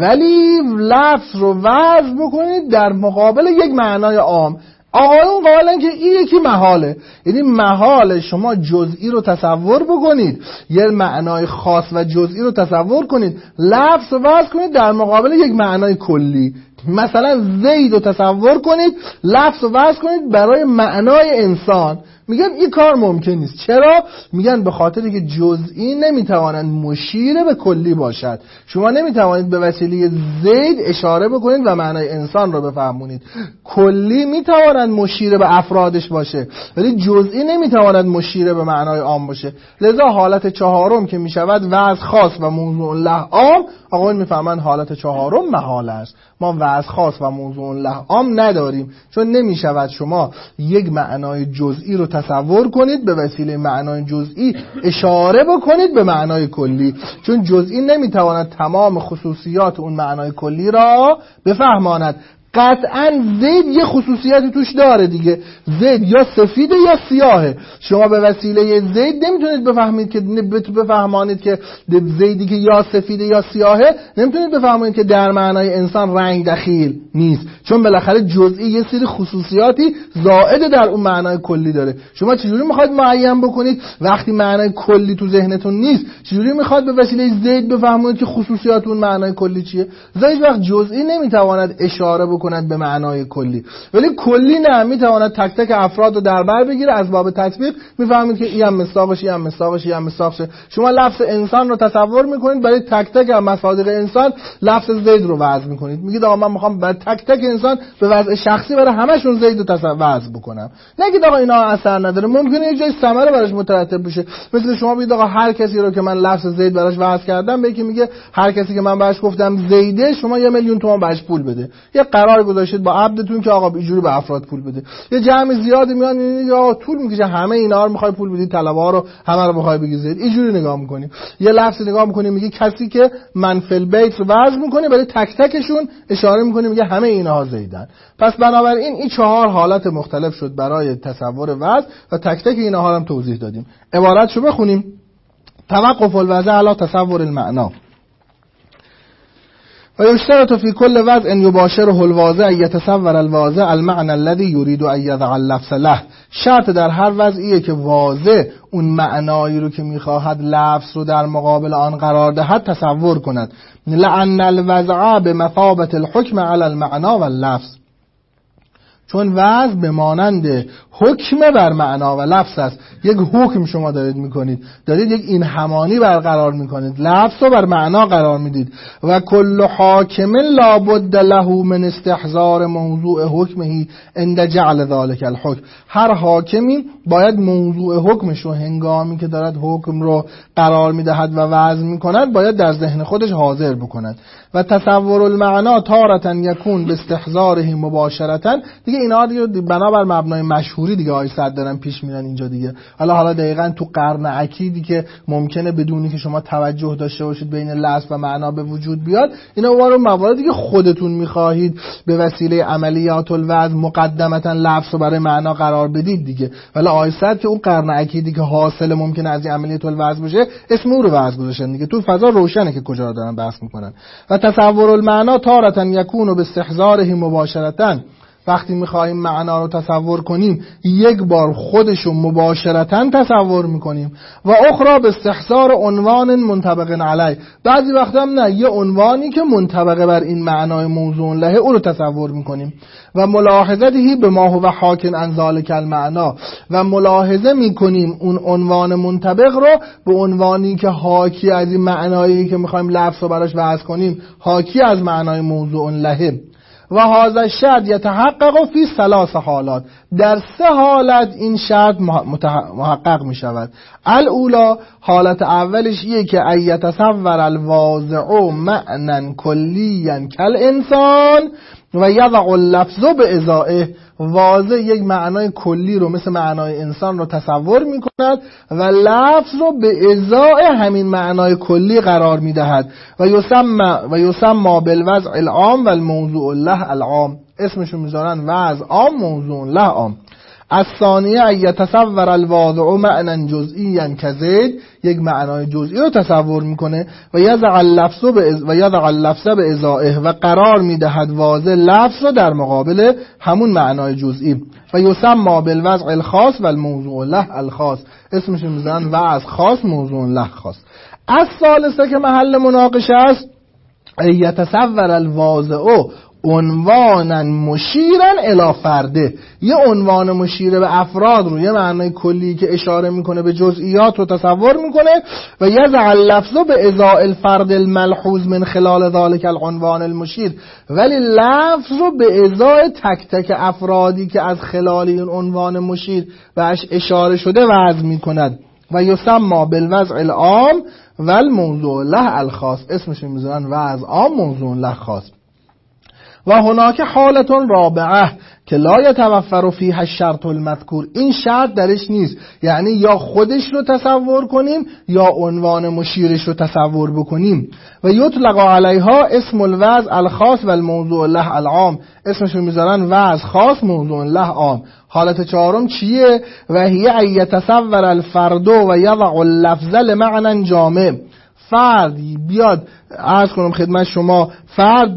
ولی لفظ رو وضع بکنید در مقابل یک معنای عام. آقایون قائلن که این یکی محاله، یعنی محال شما جزئی رو تصور بکنید، یه معنای خاص و جزئی رو تصور کنید، لفظ رو وضع کنید در مقابل یک معنای کلی. مثلا زید رو تصور کنید، لفظ رو وضع کنید برای معنای انسان. میگن این کار ممکن نیست. چرا؟ میگن به خاطری که جزئی نمیتوانند مشیر به کلی باشد. شما نمیتوانید به وسیله زید اشاره بکنید و معنای انسان رو بفهمونید. کلی میتواند مشیر به افرادش باشه ولی جزئی نمیتواند مشیر به معنای عام باشه. لذا حالت چهارم که میشود وضع خاص و موضوع له عام، آقایون میفهمن حالت چهارم محاله است. ما وضع خاص و موضوع له عام نداریم، چون نمیشود شما یک معنای جزئی رو تصور کنید به وسیله معنای جزئی اشاره بکنید به معنای کلی، چون جزئی نمیتواند تمام خصوصیات اون معنای کلی را بفهماند. قطعا زید یه خصوصیتی توش داره دیگه، زید یا سفیده یا سیاهه. شما به وسیله زید نمیتونید بفهمید که بفهمانید که زیدی که یا سفیده یا سیاهه، نمیتونید بفهمید که در معنای انسان رنگ دخیل نیست، چون بالاخره جزئی یه سری خصوصیاتی زائد در اون معنای کلی داره. شما چجوری میخواید معین بکنید وقتی معنای کلی تو ذهنتون نیست؟ چجوری میخواد به وسیله زید بفهمید که خصوصیات اون معنای کلی چیه؟ زید وقت جزئی نمیتواند اشاره کند به معنای کلی، ولی کلی نه، میتواند تک تک افراد رو در بر بگیره. از باب تطبیق میفهمید که این هم مصداقش، این هم مصداقش، این هم مصداقش. شما لفظ انسان رو تصور میکنید، برای تک تک مصادیق انسان لفظ زید رو وضع میکنید. میگید آقا من میخوام برای تک تک انسان به وضع شخصی برای همشون زید رو تصور وضع بکنم. نگید آقا اینا اثر نداره، ممکنه یه جای ثمره براش مترتب بشه. مثل شما بگید آقا هر کسی رو که من لفظ زید براش وضع کردم، به یکی میگه هر کسی که من براش گفتم زیده شما یه میلیون تومان براش پول بده. یه قرار گذاشتید با عبدتون که آقا اینجوری به افراد پول بده. یه جمع زیادی میان میگه آقا طول میکشه همه اینا رو میخوای پول بدی، طلبه ها رو همه رو بخوای بگیرید. اینجوری نگاه میکنیم. یه لفظ نگاه میکنیم میگه کسی که من فل بیت رو وضع میکنه برای تک تکشون اشاره میکنه میگه همه اینها زیدن. پس بنابراین این چهار حالت مختلف شد برای تصور وضع و تک تک اینها رو هم توضیح دادیم. عبارتشو بخونیم. توقف الوضع علی تصور المعنا و یشترط فی کل وضع ان یباشره الواضع یتصور الواضع المعنى الذي يريد ان يضع اللفظ له. شرط در هر وضعیه که واضع اون معنایی رو که میخواهد لفظ رو در مقابل آن قرار دهد تصور کند. لأن الوضع بمثابة الحكم على المعنى واللفظ، چون وضع به مانند حکم بر معنا و لفظ است. یک حکم شما دارید میکنید، دارید یک این همانی برقرار میکنید، لفظ رو بر معنا قرار میدید. و کل حاکم لابد له من استحضار موضوع حکمه عند جعل ذلك الحکم. هر حاکمی باید موضوع حکمش رو هنگامی که دارد حکم رو قرار میدهد و وضع میکند باید در ذهن خودش حاضر بکند. و تصور المعنا تارة یکون به استحضاره مباشرة. دیگه اینا دیگه بنابر مبنای مشهور توری دیگه آی صد دارن پیش میرن اینجا دیگه. حالا حالا دقیقاً تو قرن اکیدی که ممکنه بدونی که شما توجه داشته باشید بین لفظ و معنا به وجود بیاد، اینا وارو مواردی که خودتون میخواهید به وسیله عملیات الوضع مقدمتا لفظ رو برای معنا قرار بدید دیگه. ولی آی صد که اون قرن اکیدی که حاصل ممکنه از این عملیات الوضع بشه اسم او رو وضع گذاشتن دیگه. تو فضا روشنه که کجا رو دارن بحث میکنن. و تصور المعنا تارة یکون باستحضاره مباشرة، وقتی میخوایم معنا رو تصور کنیم یک بار خودشو مباشرتاً تصور میکنیم و اخرى به استحضار عنوان منطبق علی، بعضی وقتا هم نه، یه عنوانی که منطبق بر این معنای موضوع له او رو تصور میکنیم. و ملاحظته به ما هو حاکن عن ذلک المعنا، و ملاحظه میکنیم اون عنوان منطبق رو به عنوانی که حاکی از این معنایی که میخوایم لفظ رو براش وضع کنیم، حاکی از معنای موضوع له. و هذا الشرط یتحقق فی ثلاث حالات، در سه حالت این شرط محقق می شود. الاولا، حالت اولش یه که ایتصور الواضع معنی کلیا کالانسان و یضع اللفظ بازائه، واضع یک معنای کلی رو مثل معنای انسان رو تصور می کند و لفظ رو به ازای همین معنای کلی قرار می دهد. و یسمى و یسمى بالوضع العام و الموضوع له العام، اسمشو میذارن وضع عام موضوع له عام. الثانیه یتصور الواضع معنی جزئیا کزید، یک معنای جزئی رو تصور میکنه و یضع اللفظ و یضع اللفظ به ازائه، و قرار میدهد واضع لفظ رو در مقابل همون معنای جزئی. و یسمى بالوضع الخاص و الموضوع له الخاص، اسمش میذارن وضع خاص موضوع له خاص. از ثالثه که محل مناقشه است، یتصور الواضع عنوانا مشیرا الی فرده، یه عنوان مشیر به افراد رو، یه معنای کلی که اشاره میکنه به جزئیات رو تصور میکنه و یضع اللفظ به ازاء الفرد الملحوظ من خلال ذلك العنوان المشیر، ولی لفظ رو به ازای تک تک افرادی که از خلال این عنوان مشیر بهش اشاره شده وضع میکند. و یسمى بالوضع العام و الموضوع له الخاص، اسمش میذارن وضع عام موضوع له خاص. و هناک حالت رابعه که لا یتوفر فیها الشرط المذکور، این شرط درش نیست، یعنی یا خودش رو تصور کنیم یا عنوان مشیرش رو تصور بکنیم. و یطلق علیها اسم الوضع الخاص و الموضوع له العام، اسمش رو میذارن وضع خاص موضوع له عام. حالت چهارم چیه؟ و هی یتصور الفرد و یضع اللفظ لمعنی جامع، فرد بیاد، عرض کنم خدمت شما، فرد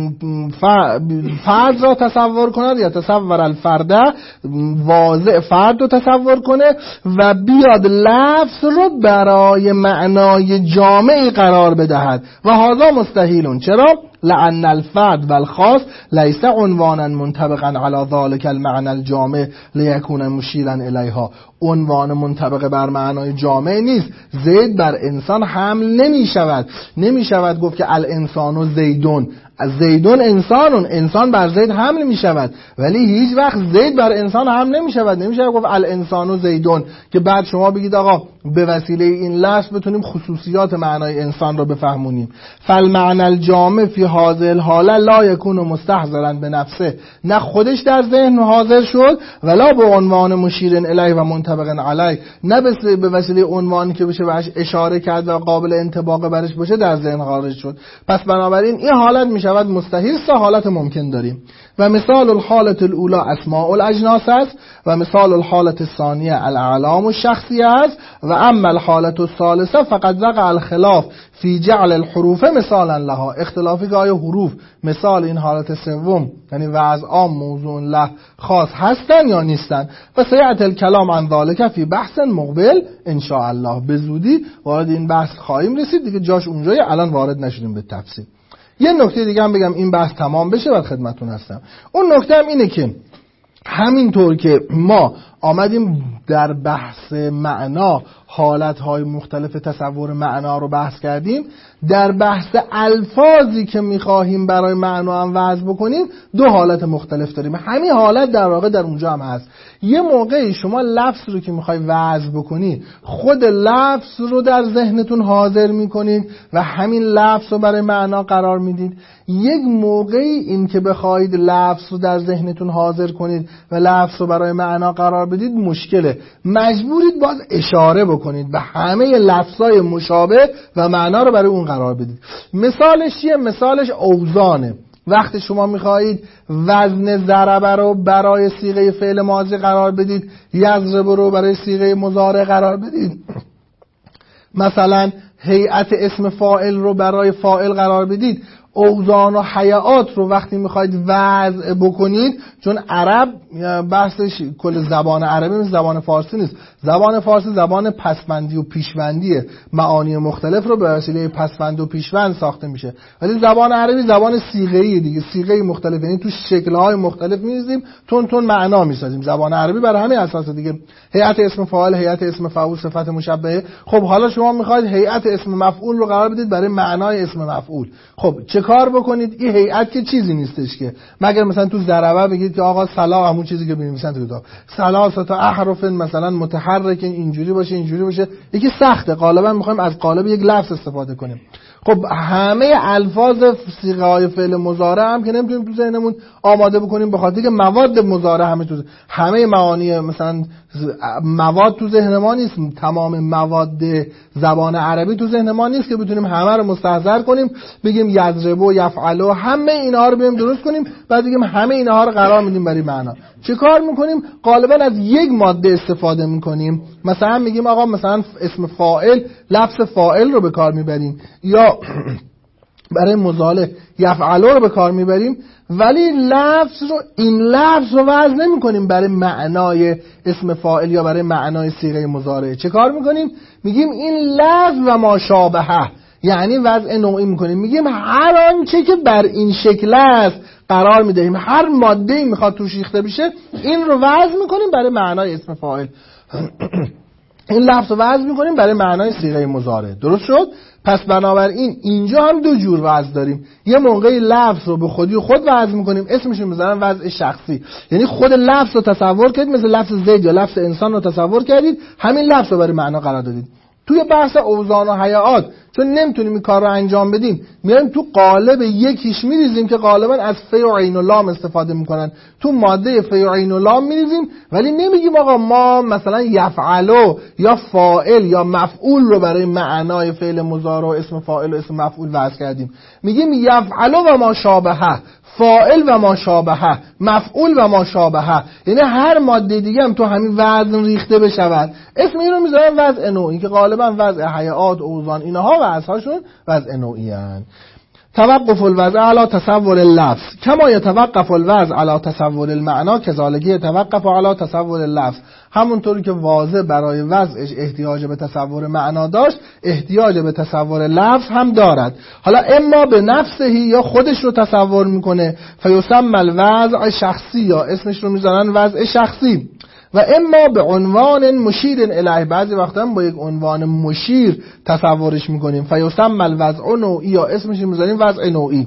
فرد را تصور کند یا تصور الفرده، واضع فرد رو تصور کنه و بیاد لفظ رو برای معنای جامعی قرار بدهد. و هذا مستحیلون، چرا؟ لأن الفرد والخاص ليس عنوانا منطبقا على ذلك المعنى الجامع ليكون مشيرا الیها، عنوان منطبق بر معنای جامع نیست. زید بر انسان حمل نمی شود، نمی شود گفت که الانسان و زیدون، از زیدون انسانون، انسان بر زید حمل می شود، ولی هیچ وقت زید بر انسان حمل نمی شود. نمی شود گفت الانسان و زیدون که بعد شما بگید آقا به وسیله این لفظ بتونیم خصوصیات معنای انسان رو بفهمونیم. فالمعنى الجامع فی هذه الحاله لا یکون مستحضرا به نفسه، نه خودش در ذهن حاضر شد ولا به عنوان مشیر الیه و منطبق علیه، نه به وسیله عنوانی که بشه بهش اشاره کرد و قابل انطباق برش باشه در ذهن خارج شد. پس بنابراین این حالت میشه مستحیل، سه حالت ممکن داریم. و مثال الحالت الاولى اسماء الاجناس است و مثال الحالت الثانیه الاعلام الشخصیه است. و اما الحالت الثالثه فقد وقع الخلاف فی جعل الحروف مثالا لها، اختلافی که آیا حروف مثال این حالت سوم یعنی وضع عام موضوع له خاص هستن یا نیستن. و سیأتی الکلام عن ذلك فی بحث مقبل ان شاء الله، به زودی وارد این بحث خواهیم رسید دیگه، جاش اونجایی، الان وارد نشدیم به تفصیل. یه نکته دیگه هم بگم این بحث تمام بشه بعد خدمتتون هستم. اون نکته هم اینه که همینطور که ما آمدیم در بحث معنا حالتهای مختلف تصور معنا رو بحث کردیم، در بحث الفاظی که میخواهیم برای معنا هم وضع بکنیم دو حالت مختلف داریم. همین حالت در واقع در اونجا هم هست. یه موقعی شما لفظ رو که میخوای وضع بکنی خود لفظ رو در ذهنتون حاضر میکنید و همین لفظ رو برای معنا قرار میدید. یک موقعی این که بخواید لفظ رو در ذهنتون حاضر کنید و لفظ رو برای معنا قرار بدید مشکله، مجبورید باز اشاره بکنید به همه لفظای مشابه و معنا رو برای اون قرار بدید. مثالش چیه؟ مثالش اوزانه. وقتی شما میخواهید وزن ضربه رو برای صیغه فعل ماضی قرار بدید، یضرب رو برای صیغه مضارع قرار بدید، مثلا هیئت اسم فاعل رو برای فاعل قرار بدید، اوزان و حیات رو وقتی میخواید وضع بکنید، چون عرب بحثش کل زبان عربی مثل زبان فارسی نیست. زبان فارسی زبان پسوندی و پیشوندیه، معانی مختلف رو به وسیله پسوند و پیشوند ساخته میشه. ولی زبان عربی زبان صیغه‌ای دیگه، صیغه مختلف، یعنی تو شکل‌های مختلف می‌ریزیم، تون تون معنا می‌سازیم. زبان عربی برای همین اساس دیگه هیئت اسم فاعل، هیئت اسم مفعول، صفت مشبهه. خب حالا شما می‌خواید هیئت اسم مفعول رو قرار بدید برای معنای اسم مفعول. خب چه کار بکنید؟ این هیئت که چیزی نیستش که، مگر مثلا تو ضربه بگید که آقا صلاح، همون چیزی که می‌نویسن تو کتاب، ثلاثه احرف مثلا متحرک اینجوری باشه اینجوری باشه، یکی سخته، غالبا می‌خوایم از قالب یک لفظ استفاده کنیم. خب همه الفاظ صیغه های فعل مضارع هم که نمیتونیم تو ذهنمون آماده بکنیم، به خاطر که مواد مضارع همه تو همه معانی مثلا مواد تو ذهن ما نیست، تمام مواد زبان عربی تو ذهن ما نیست که بتونیم همه رو مستحضر کنیم، بگیم یضرب و یفعل و همه اینها رو بریم درست کنیم، بعد بگیم همه اینها رو قرار میدیم برای معنا. چه کار میکنیم؟ غالبا از یک ماده استفاده میکنیم. مثلا میگیم آقا مثلا اسم فاعل، لفظ فاعل رو به کار میبریم، یا برای مضارع یفعل رو به کار میبریم، ولی لفظ رو این لفظ رو وضع نمی کنیم برای معنای اسم فاعل یا برای معنای صیغه مضارع. چه کار میکنیم؟ میگیم این لفظ و ما شابهه، یعنی وضع نوعی میکنیم. میگیم هر آنچه که بر این شکل است قرار میدهیم، هر ماده‌ای میخواد توش ریخته بشه این رو وضع میکنیم برای معنای اسم فاعل، این لفظ رو وضع میکنیم برای معنای صیغه مضارع. درست شد؟ پس بنابراین اینجا هم دو جور وضع داریم. یه موقعی لفظ رو به خودی خود وضع میکنیم، اسمش رو میذارن وضع شخصی، یعنی خود لفظ رو تصور کردید، مثل لفظ زید یا لفظ انسان رو تصور کردید، همین لفظ رو برای معنا قرار دادید. توی بحث اوزان و هیئات چون نمیتونیم این کار رو انجام بدیم، میایم تو قالب یکیش میریزیم که غالبا از فی و عین و لام استفاده میکنن، تو ماده فی و عین و لام میریزیم، ولی نمیگیم آقا ما مثلا یفعلو یا فاعل یا مفعول رو برای معنای فعل مضارع و اسم فاعل و اسم مفعول وضع کردیم. میگیم یفعلو و ما شابهه، فاعل و ما شابهه، مفعول و ما شابهه، یعنی هر ماده دیگه هم تو همین وزن ریخته بشود. اسم این رو میذارن وضع نوعی که غالبا وضع هیئات، اوزان، اینها وضعهاشون وضع نوعی هستند. توقف الوضع علی تصور اللفظ کما یتوقف الوضع علی تصور المعنی کذالک یتوقف علی تصور اللفظ. همونطوری که واضح برای وضعش احتیاج به تصور معنا داشت، احتیاج به تصور لفظ هم دارد. حالا اما به نفسه یا خودش رو تصور میکنه، فیسمى الوضع شخصی، یا اسمش رو میذارن وضع شخصی، و اما به عنوان مشیر الیه، بعضی وقتا هم با یک عنوان مشیر تصورش میکنیم، فیسمى الوضع نوعی، یا اسمش میذاریم وضع نوعی.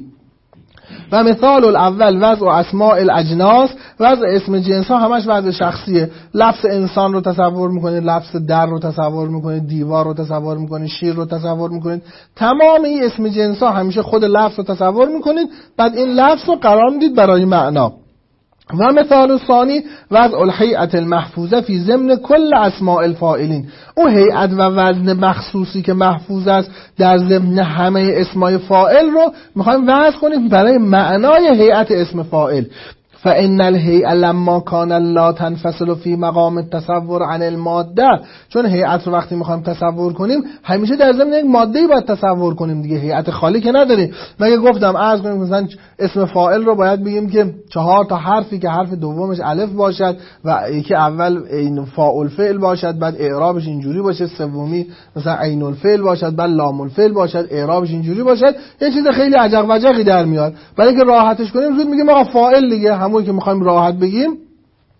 و مثال الاول وضع اسماء الاجناس، وضع اسم جنس ها همش وضع شخصیه. لفظ انسان رو تصور میکنید، لفظ در رو تصور میکنید، دیوار رو تصور میکنید، شیر رو تصور میکنید، تمام این اسم جنس ها همیشه خود لفظ رو تصور میکنید، بعد این لفظ رو قرار میدید برای معنا. و مثال ثانی وضع الهیئت المحفوظه فی ضمن کل اسماء الفاعلین، او هیئت و وزن مخصوصی که محفوظ است در ضمن همه اسمای فاعل رو میخوایم وضع کنیم برای معنای هیئت اسم فاعل. فإن الهیئة لما کان لا تنفصل فی مقام التصور عن الماده، چون هیئت رو وقتی میخوایم تصور کنیم همیشه در ضمن یک ماده‌ای باید تصور کنیم دیگه، هیئت خالی که نداریم. مگه گفتم عرض کنیم مثلا اسم فاعل رو باید بگیم که چهار تا حرفی که حرف دومش الف باشد و یکی اول این فاعل فعل باشد، بعد اعرابش اینجوری باشه، سومی مثلا عین الفعل باشد، بعد لام الفعل باشد، اعرابش اینجوری باشد، یه چیز خیلی عجق وجقی در میاد. برای اینکه راحتش کنیم زود میگیم آقا فاعل دیگه، همون که میخوایم راحت بگیم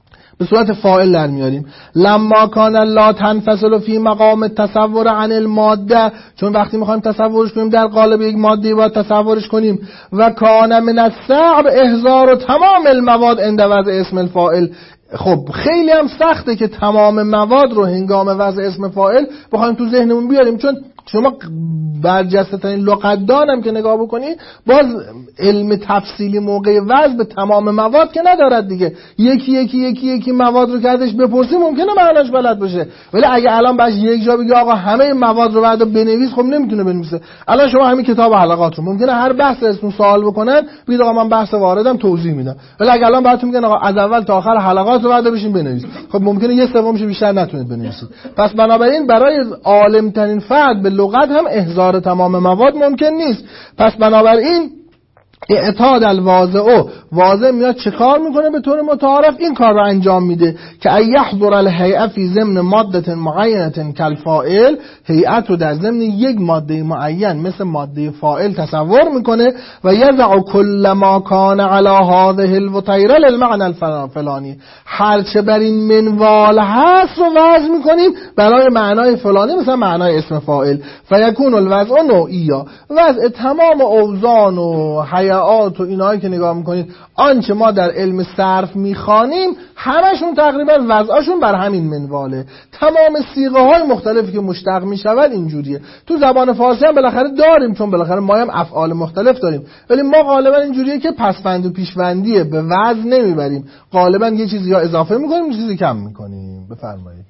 به صورت فاعل در میاریم. لما کان لا تنفصل فی مقام التصور عن الماده، چون وقتی میخوایم تصورش کنیم در قالب یک ماده باید تصورش کنیم. و کان من الصعب احضار تمام المواد عند وضع اسم الفاعل. خب خیلی هم سخته که تمام مواد رو هنگام وضع اسم فاعل بخوایم تو ذهنمون بیاریم، چون شما برجسته ترین لغتدان هم که نگاه بکنید باز علم تفصیلی موقع وضع به تمام مواد که ندارد دیگه. یکی یکی یکی یکی مواد رو کردش بپرسی ممکنه معناش بلد باشه، ولی اگه الان باش یک جا بگی آقا همه مواد رو بعدا بنویس، خب نمیتونه بنویسه. الان شما همین کتاب حلقات رو ممکنه هر بحث ازتون سوال بکنن بگید آقا من بحث واردم توضیح میدم، ولی اگه الان براتون میگن آقا از اول تا آخر حلقات رو بعدا بشین بنویس، خب ممکنه یه سومش بیشتر نتونید بنویسید. پس بنابراین برای عالم ترین فرد به لغت هم احضار تمام مواد ممکن نیست. پس بنابراین اعتاد الواضع، واضع میاد چه کار میکنه؟ به طور متعارف این کار رو انجام میده که ایحضر الهیئه فی ضمن ماده معینه کالفاعل، هیئت رو در ضمن یک ماده معین مثل ماده فاعل تصور میکنه و یضع کل ما کان علی هذه الوتیره للمعنى الفلانی، هرچه بر این منوال هست رو وضع میکنیم برای معنای فلانی، مثلا معنای اسم فاعل. فیکون الوضع نوعیه، وضع تمام اوزان و حیات و اینایی که نگاه میکنید آنچه ما در علم صرف میخوانیم همشون تقریبا وضعشون بر همین منواله. تمام صیغه های مختلفی که مشتق میشود اینجوریه. تو زبان فارسی هم بالاخره داریم، چون بالاخره ما هم افعال مختلف داریم، ولی ما غالبا اینجوریه که پسوند و پیشوندیه، به وزن نمیبریم، غالبا یه چیزی یا اضافه میکنیم یه چیزی کم میکنیم. بفرمایید.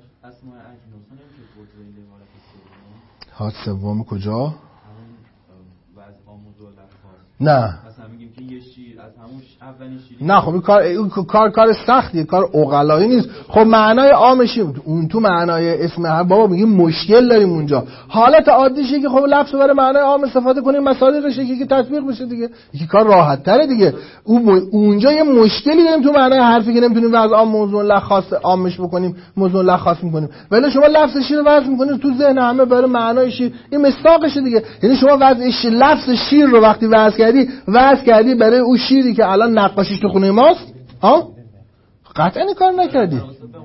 ها سوم کجا؟ نه نه خب این کار این کار کار سختیه، کار عقلایی نیست. خب معنای عامشی اون تو معنای اسم بابا میگیم مشکل داریم اونجا. حالت عادیشه که خب لفظ برای معنای عام استفاده کنیم، مصادیقش یکی که تطبیق بشه دیگه، یکی کار راحت تره دیگه. اونجا یه مشکلی داریم تو معنای حرفی که نمیتونیم وضع عام موضوع له خاص عامش بکنیم، موضوع له خاص میکنیم. ولی شما لفظ شیر رو وضع میکنید تو ذهن همه برای معنای شیر، این مصداقشه دیگه. یعنی شما وضع شیر، لفظ شیر رو وقتی وضع کردی وضع کردی برای اون شیری که الان نقاشیش تو خونه ماست، ها قطعا این کار نکردی.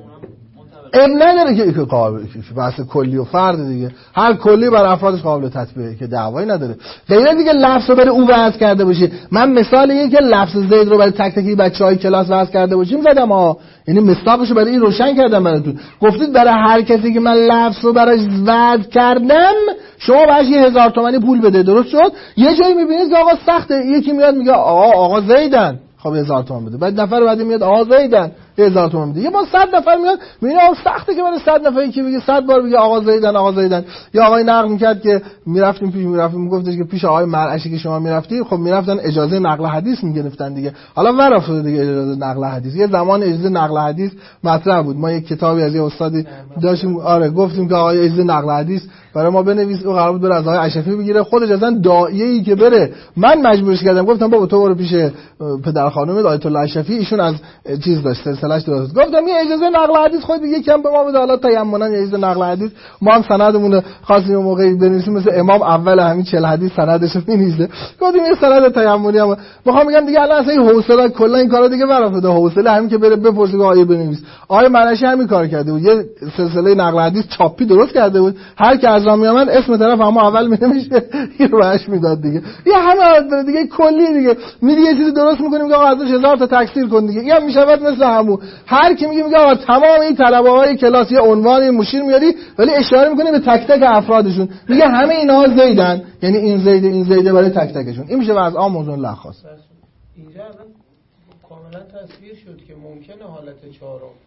ام نداره که قابل بحث کلی و فرد دیگه، هر کلی بر افرادش قابل تطبیقه که دعوایی نداره. غیر دیگه لفظ رو برای او وضع کرده باشی. من مثال اینه که لفظ زید رو برای تک تکی بچهای کلاس وضع کرده باشیم زدم ها، یعنی مصداقش رو برای این روشن کردم براتون. گفتید برای هر کسی که من لفظ رو براش وضع کردم شما باید یه هزار تومانی پول بده. درست شد؟ یه جایی میبینید که آقا سخته، یکی میاد میگه آقا آقا زیدن، خب هزار تومان بده. بعد نفر بعدی میاد آقا زیدن هزار تومان بده. یه بار صد نفر میاد میگه آقا سخته که برای صد نفر یکی بگه صد بار بگه آقا زیدن آقا زیدن. یا آقای نقل میکرد که میرفتیم پیش میرفتیم میگفتش که پیش آقای مرعشی که شما میرفتید خب میرفتن اجازه نقل حدیث میگرفتن دیگه. حالا ورافته دیگه اجازه نقل حدیث. یه زمان اجازه نقل حدیث مطرح بود. ما یک کتابی از یه استادی داشتیم، آره گفتیم که آقای اجازه نقل حدیث برای ما بنویس. او قرار بود بره از آقای اشرفی بگیره، خودش اصلا داعیه‌ای که بره. من مجبورش کردم، گفتم بابا تو برو پیش پدر خانم آیت الله اشرفی، ایشون از چیز داشت سلسله‌اش درست. گفتم یه اجازه نقل حدیث خود یکم به ما بده، حالا تیمنا یه اجازه نقل حدیث ما هم سندمون خاصی موقعی بنویسیم مثل امام اول همین چهل حدیث سندش می‌نویسه. گفتم یه سند تیمنی هم می‌خوام میگم دیگه الان اصلا این حوصله کلا این کارا دیگه برافته، حوصله همین که بره بپرسه آیه بنویس. آیه منشی همین کار کرده بود، یه سلسله نقل حدیث چاپی درست کرده بود، هر کی از راه میامد اسم طرف همو اول می‌نوشته این روش میداد دیگه. یه همه دیگه کلی دیگه میگه یه چیزی درست می‌کنیم که آقا ازش هزار تا تکثیر کن دیگه. این میشود مثل همو هر کی میگه میگه آقا تمام این طلبه‌های کلاس یه عنوان مشیر میاری ولی اشاره می‌کنه به تک تک افرادشون، میگه همه اینها زیدن، یعنی این زید این زیده برای تک تکشون. این میشه وضع عام موضوع له خاص. اینجا الان کاملا تصویر شد که ممکنه حالت چهارم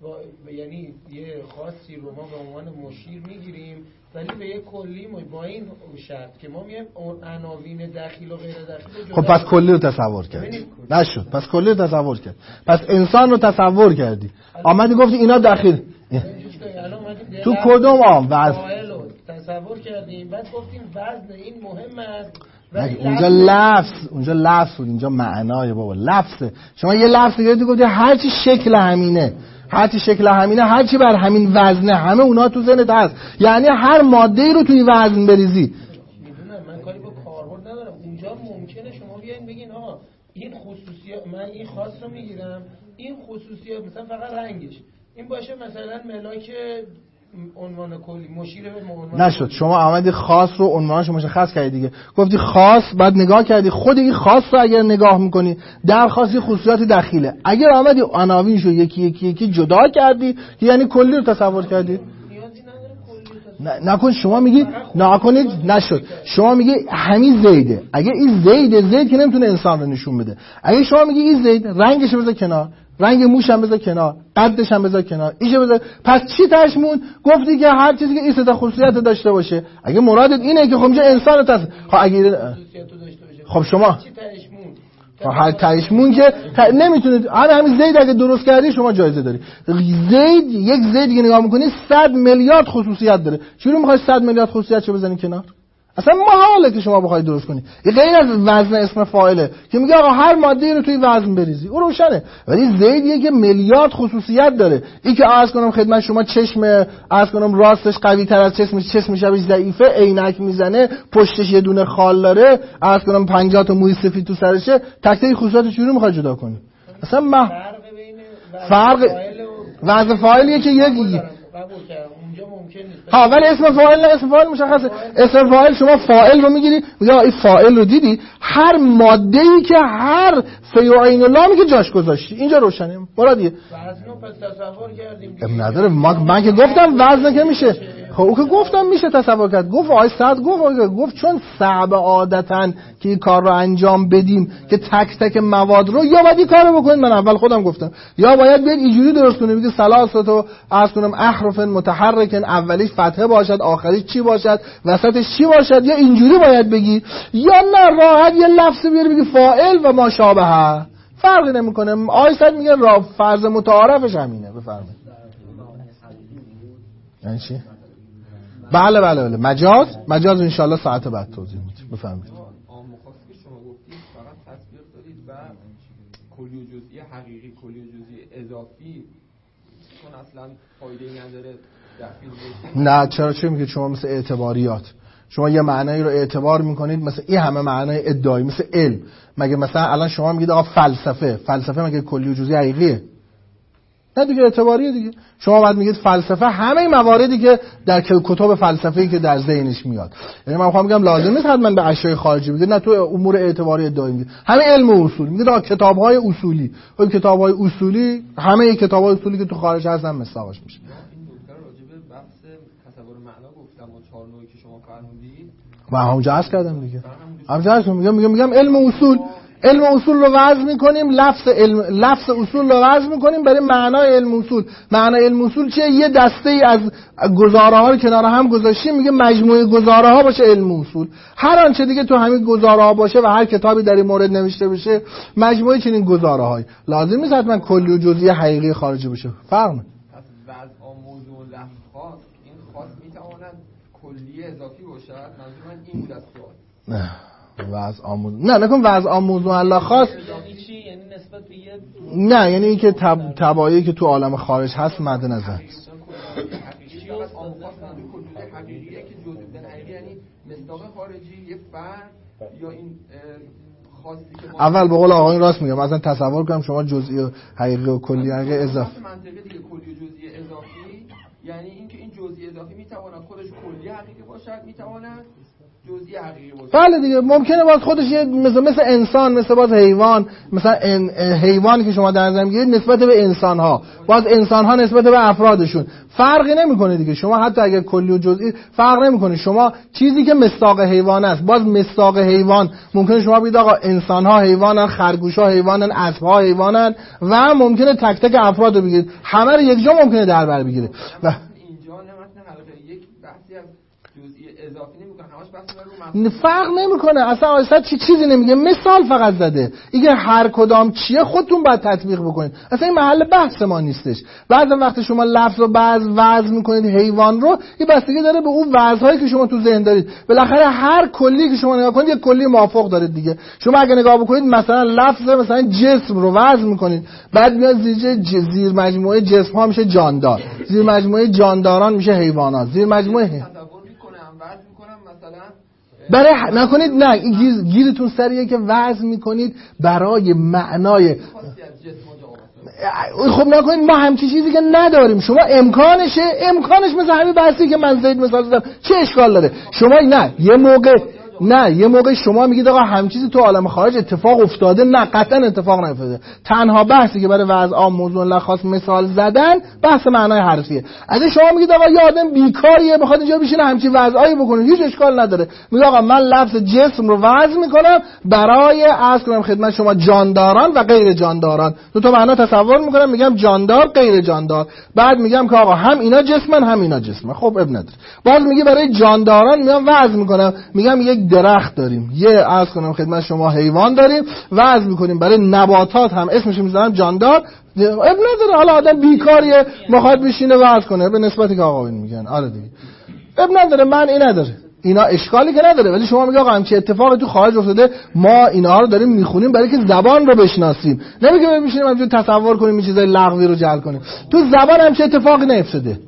و یعنی یه خاصی رو ما به عنوان مشیر میگیریم ولی به یه کلی با این شرط که ما میایم عناوین دخیل و غیر دخیل. خب پس کلی رو تصور کردی نشد، پس کلی رو تصور کرد، پس انسان رو تصور کردی، آمدی گفتی اینا دخیل تو کدوم عام وضع تصور کردیم بعد گفتیم وزن این مهم است. اونجا لفظ اونجا لفظ بود، اینجا معنای بابا لفظه. شما یه لفظ گرفتی گفتی هر چی شکل همینه، هر چی شکل همینه، هر چی بر همین وزنه، همه اونا تو ذهنت هست، یعنی هر ماده‌ای رو توی وزن بریزی. میدونم من کاری با کاربرد ندارم. اونجا ممکنه شما بیاین بگین آقا این خصوصیات من این خاص رو میگیرم، این خصوصیات مثلا فقط رنگش این باشه، مثلا ملاک عنوان کلی مشیر به عنوان نشد. شما آمدی خاص رو عنوانش مشخص کردی دیگه، گفتی خاص، بعد نگاه کردی خود این خاص رو اگر نگاه میکنی در خاصی خصوصیات دخیله. اگر آمدی عناوینش رو یکی یکی یکی جدا کردی یعنی کلی رو تصور کردی. نه نکن. شما میگی نکنید نشد. شما میگی همین زیده. اگه این زیده، زید که نمیتونه انسان رو نشون بده. اگه شما میگی این زید، رنگش رو بذار کنار، رنگ موش هم بذار کنار، قدش هم بذار کنار، ایشو بذار، پس چی تشمون؟ گفتی که هر چیزی که این سه خصوصیت داشته باشه. اگه مرادت اینه که خب اینجا انسان تص خب اگه خب شما خب هر تشمون که ت... نمیتونید همین همین زید اگه درست کردی شما جایزه داری. زید یک زید که نگاه میکنی صد میلیارد خصوصیت داره. چجوری میخوای صد میلیارد خصوصیت چه بزنی کنار؟ اصلا محاله که شما بخوای درست کنی. این غیر از وزن اسم فاعله که میگه آقا هر ماده رو توی وزن بریزی، اون روشنه. ولی زیدیه که میلیارد خصوصیت داره. این که عرض کنم خدمت شما چشم عرض کنم راستش قوی تر از چشمش، چشم شبش ضعیفه، عینک میزنه، پشتش یه دونه خال داره، عرض کنم پنجاه تا موی سفید تو سرشه، تک تک خصوصیات چجوری میخوای جدا کنی؟ اصلا ما فرق وزن فاعلیه که یک ها، ولی اسم فاعل نه، اسم فاعل مشخصه. اسم فاعل شما فاعل رو میگیری، یا این فاعل رو دیدی، هر ماده‌ای که هر فی و عین لامی که جاش گذاشتی اینجا روشنه. مرادیه وزنو پس تصور کردیم ام نداره. ما من که گفتم وزن که میشه، خب او که گفتم میشه تصور کرد. گفت آی صد گفت گفت چون صعب عادتاً که این کار رو انجام بدیم که تک تک مواد رو یا باید این کارو بکنید، من اول خودم گفتم، یا باید بیاد اینجوری درست کنیم میگه ثلاثه عرض کنم احرف متحرک، اولیش فتحه باشد، آخریش چی باشد، وسطش چی باشد، یا اینجوری باید بگی، یا نه راحت یه لفظ بیاری بگی فاعل و ما شابهه، فرقی نمیکنه. آیسد میگه را فرض متعارفش همینه. بفرمایید. یعنی چی؟ بله بله بله مجاز مجاز ان شاء الله ساعت بعد توضیح میدیم. بفرمایید. عام مخاطبی که شما گفتید فقط تصویر دارید و کلی و جزئی حقیقی، کلی و جزئی اضافی چون اصلا فایده‌ای نداره دخیل بشه. نه چرا؟ چه میگه شما مثل اعتباریات شما یه معنایی رو اعتبار میکنید، مثل این همه معنای ادعایی مثل علم. مگه مثلا الان شما میگید آقا فلسفه، فلسفه مگه کلی و جزئی حقیقیه؟ نه دیگه، اعتباریه دیگه. شما بعد میگید فلسفه همه مواردی که در کتب فلسفه‌ای که در ذهنش میاد. یعنی من میخوام بگم لازم نیست حتما به اشیاء خارجی بگید، نه تو امور اعتباری ادعایی میگید. همه علم و اصول میگید آقا کتاب‌های اصولی، اون کتاب‌های اصولی همه کتاب‌های اصولی که تو خارج هستن مصداقش میشه. این دکتر راجع به بحث تصور معنا گفتم و چهار نوعی که شما فرمودید و همونجا عرض کردم دیگه. همونجا عرض میگم میگم میگم علم و اصول، علم اصول رو وضع میکنیم، لفظ علم لفظ اصول رو وضع میکنیم برای معنای علم اصول. معنای علم اصول چیه؟ یه دسته ای از گزاره ها رو کنار هم گذاشتیم، میگه مجموعه گزاره ها باشه علم اصول. هر آنچه دیگه تو همین گزاره ها باشه و هر کتابی در این مورد نوشته بشه مجموعه چنین گزاره های. لازم نیست حتما کلی و جزئی حقیقی خارجی بشه. فرق نه. پس وضع موضوع و لفظ خاص، این خاص میتواند کلی اضافی باشد. منظور من این بود از سوال. نه وضع آموزون نه نکن وضع آموزون الله خاص یعنی چی؟ یعنی نسبت به یه نه، یعنی این که تب... تبایی که تو عالم خارج هست مد نظر حقیقی فقط آم خاص منظور کلی حقیقیه که جزء بودن حقیقی یعنی مصداق خارجی یه فرد یا این خاصی که اول به قول آقایون راست میگم، مثلا تصور کنم شما جزئی حقیقی و کلی حقیقی اضافه منطقه دیگه کلی و جزئی اضافی یعنی اینکه این جزئی اضافی میتواند خودش کلی حقیقی باشد، میتواند جزئی حقیقی باشه. بله دیگه ممکنه باز خودش یه مثل مثل انسان، مثل باز حیوان، مثلا حیوانی که شما در نظر میگیرید نسبت به انسان ها، باز انسان ها نسبت به افرادشون فرقی نمیکنه دیگه. شما حتی اگر کلی و جزئی فرق نمیکنه، شما چیزی که مصداق حیوان است، باز مصداق حیوان ممکنه شما بگید آقا انسان ها حیوانن، خرگوش ها حیوانن، اسب ها حیوانن و ممکنه تک تک افراد رو بگید، همه رو یک جا ممکنه در بر بگیره. و اینجا نمتن حلقه یک بحثی از جزئی اضافی نمیکنه، همش بحث رو فرق نمیکنه اصلا. اصلا چی چیزی نمیگه، مثال فقط زده. دیگه هر کدام چیه خودتون باید تطبیق بکنید، اصلا این محل بحث ما نیستش. بعضی وقت شما لفظ رو بعض وزن میکنید حیوان رو، این بستگی داره به اون وزنهایی که شما تو ذهن دارید. بالاخره هر کلی که شما نگاه کنید یک کلی موافق دارید دیگه. شما اگه نگاه بکنید مثلا لفظ مثلا جسم رو وزن میکنید، بعد میاد زیر زیر مجموعه جسم ها میشه جاندار، زیر مجموعه جانداران میشه حیوانات، زیر مجموعه مثلا برای نکنید نه این گیر... گیرتون سریه که وضع میکنید برای معنای خب نکنید ما همچی چیزی که نداریم. شما امکانشه امکانش مثل همین بحثی که من زید مثال زدم چه اشکال داره؟ شما نه یه موقع نه یه موقع شما میگید آقا هم چیزی تو عالم خارج اتفاق افتاده، نه قطعا اتفاق نیفتاده. تنها بحثی که برای وضع عام موضوع لخاص مثال زدن بحث معنای حرفیه. اگه شما میگید آقا یه آدم بیکاریه بخواد اینجا بشینه همچین وضعایی بکنه هیچ اشکال نداره. میگه آقا من لفظ جسم رو وضع میکنم برای عرض کنم خدمت شما جانداران و غیر جانداران. دو تا معنا تصور میکنم، میگم جاندار غیر جاندار، بعد میگم که آقا هم اینا جسمن هم اینا جسمن. خب اب نداره. باز میگه برای جانداران میام وضع میکنم، میگم یک درخت داریم، یه عرض کنم خدمت شما حیوان داریم، وضع میکنیم برای نباتات هم اسمش میذارم جاندار. اب نداره حالا آدم بیکاریه میخواد بشینه وضع کنه به نسبتی که آقا این میگن آره دیگه اب نداره، من این نداره، اینا اشکالی که نداره. ولی شما میگه آقا همچین اتفاقی تو خارج افتاده ما اینا رو داریم میخونیم برای که زبان رو بشناسیم، نمیگه بشینیم همینجوری تصور کنیم این چیزای لغوی رو جعل کنیم. تو زبان همچین اتفاقی نیفتاده.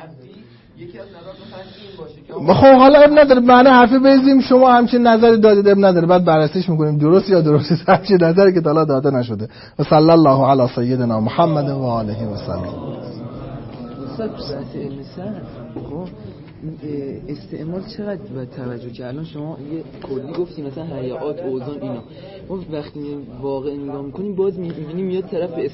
خب حالا اب نداره معنی حرفی بزنیم شما همچین نظری دادید اب نداره، بعد بررسیش میکنیم درست یا درست نیست همچین نظری که حالا داده نشده. و صلی الله علی سیدنا محمد و آله و سلم. استعمال چقدر باید توجه کرد؟ الان شما یه کلی گفتیم مثلا هیئات اوزان اینا، ما وقتی واقع نگاه میکنیم باز میبینیم میاد طرف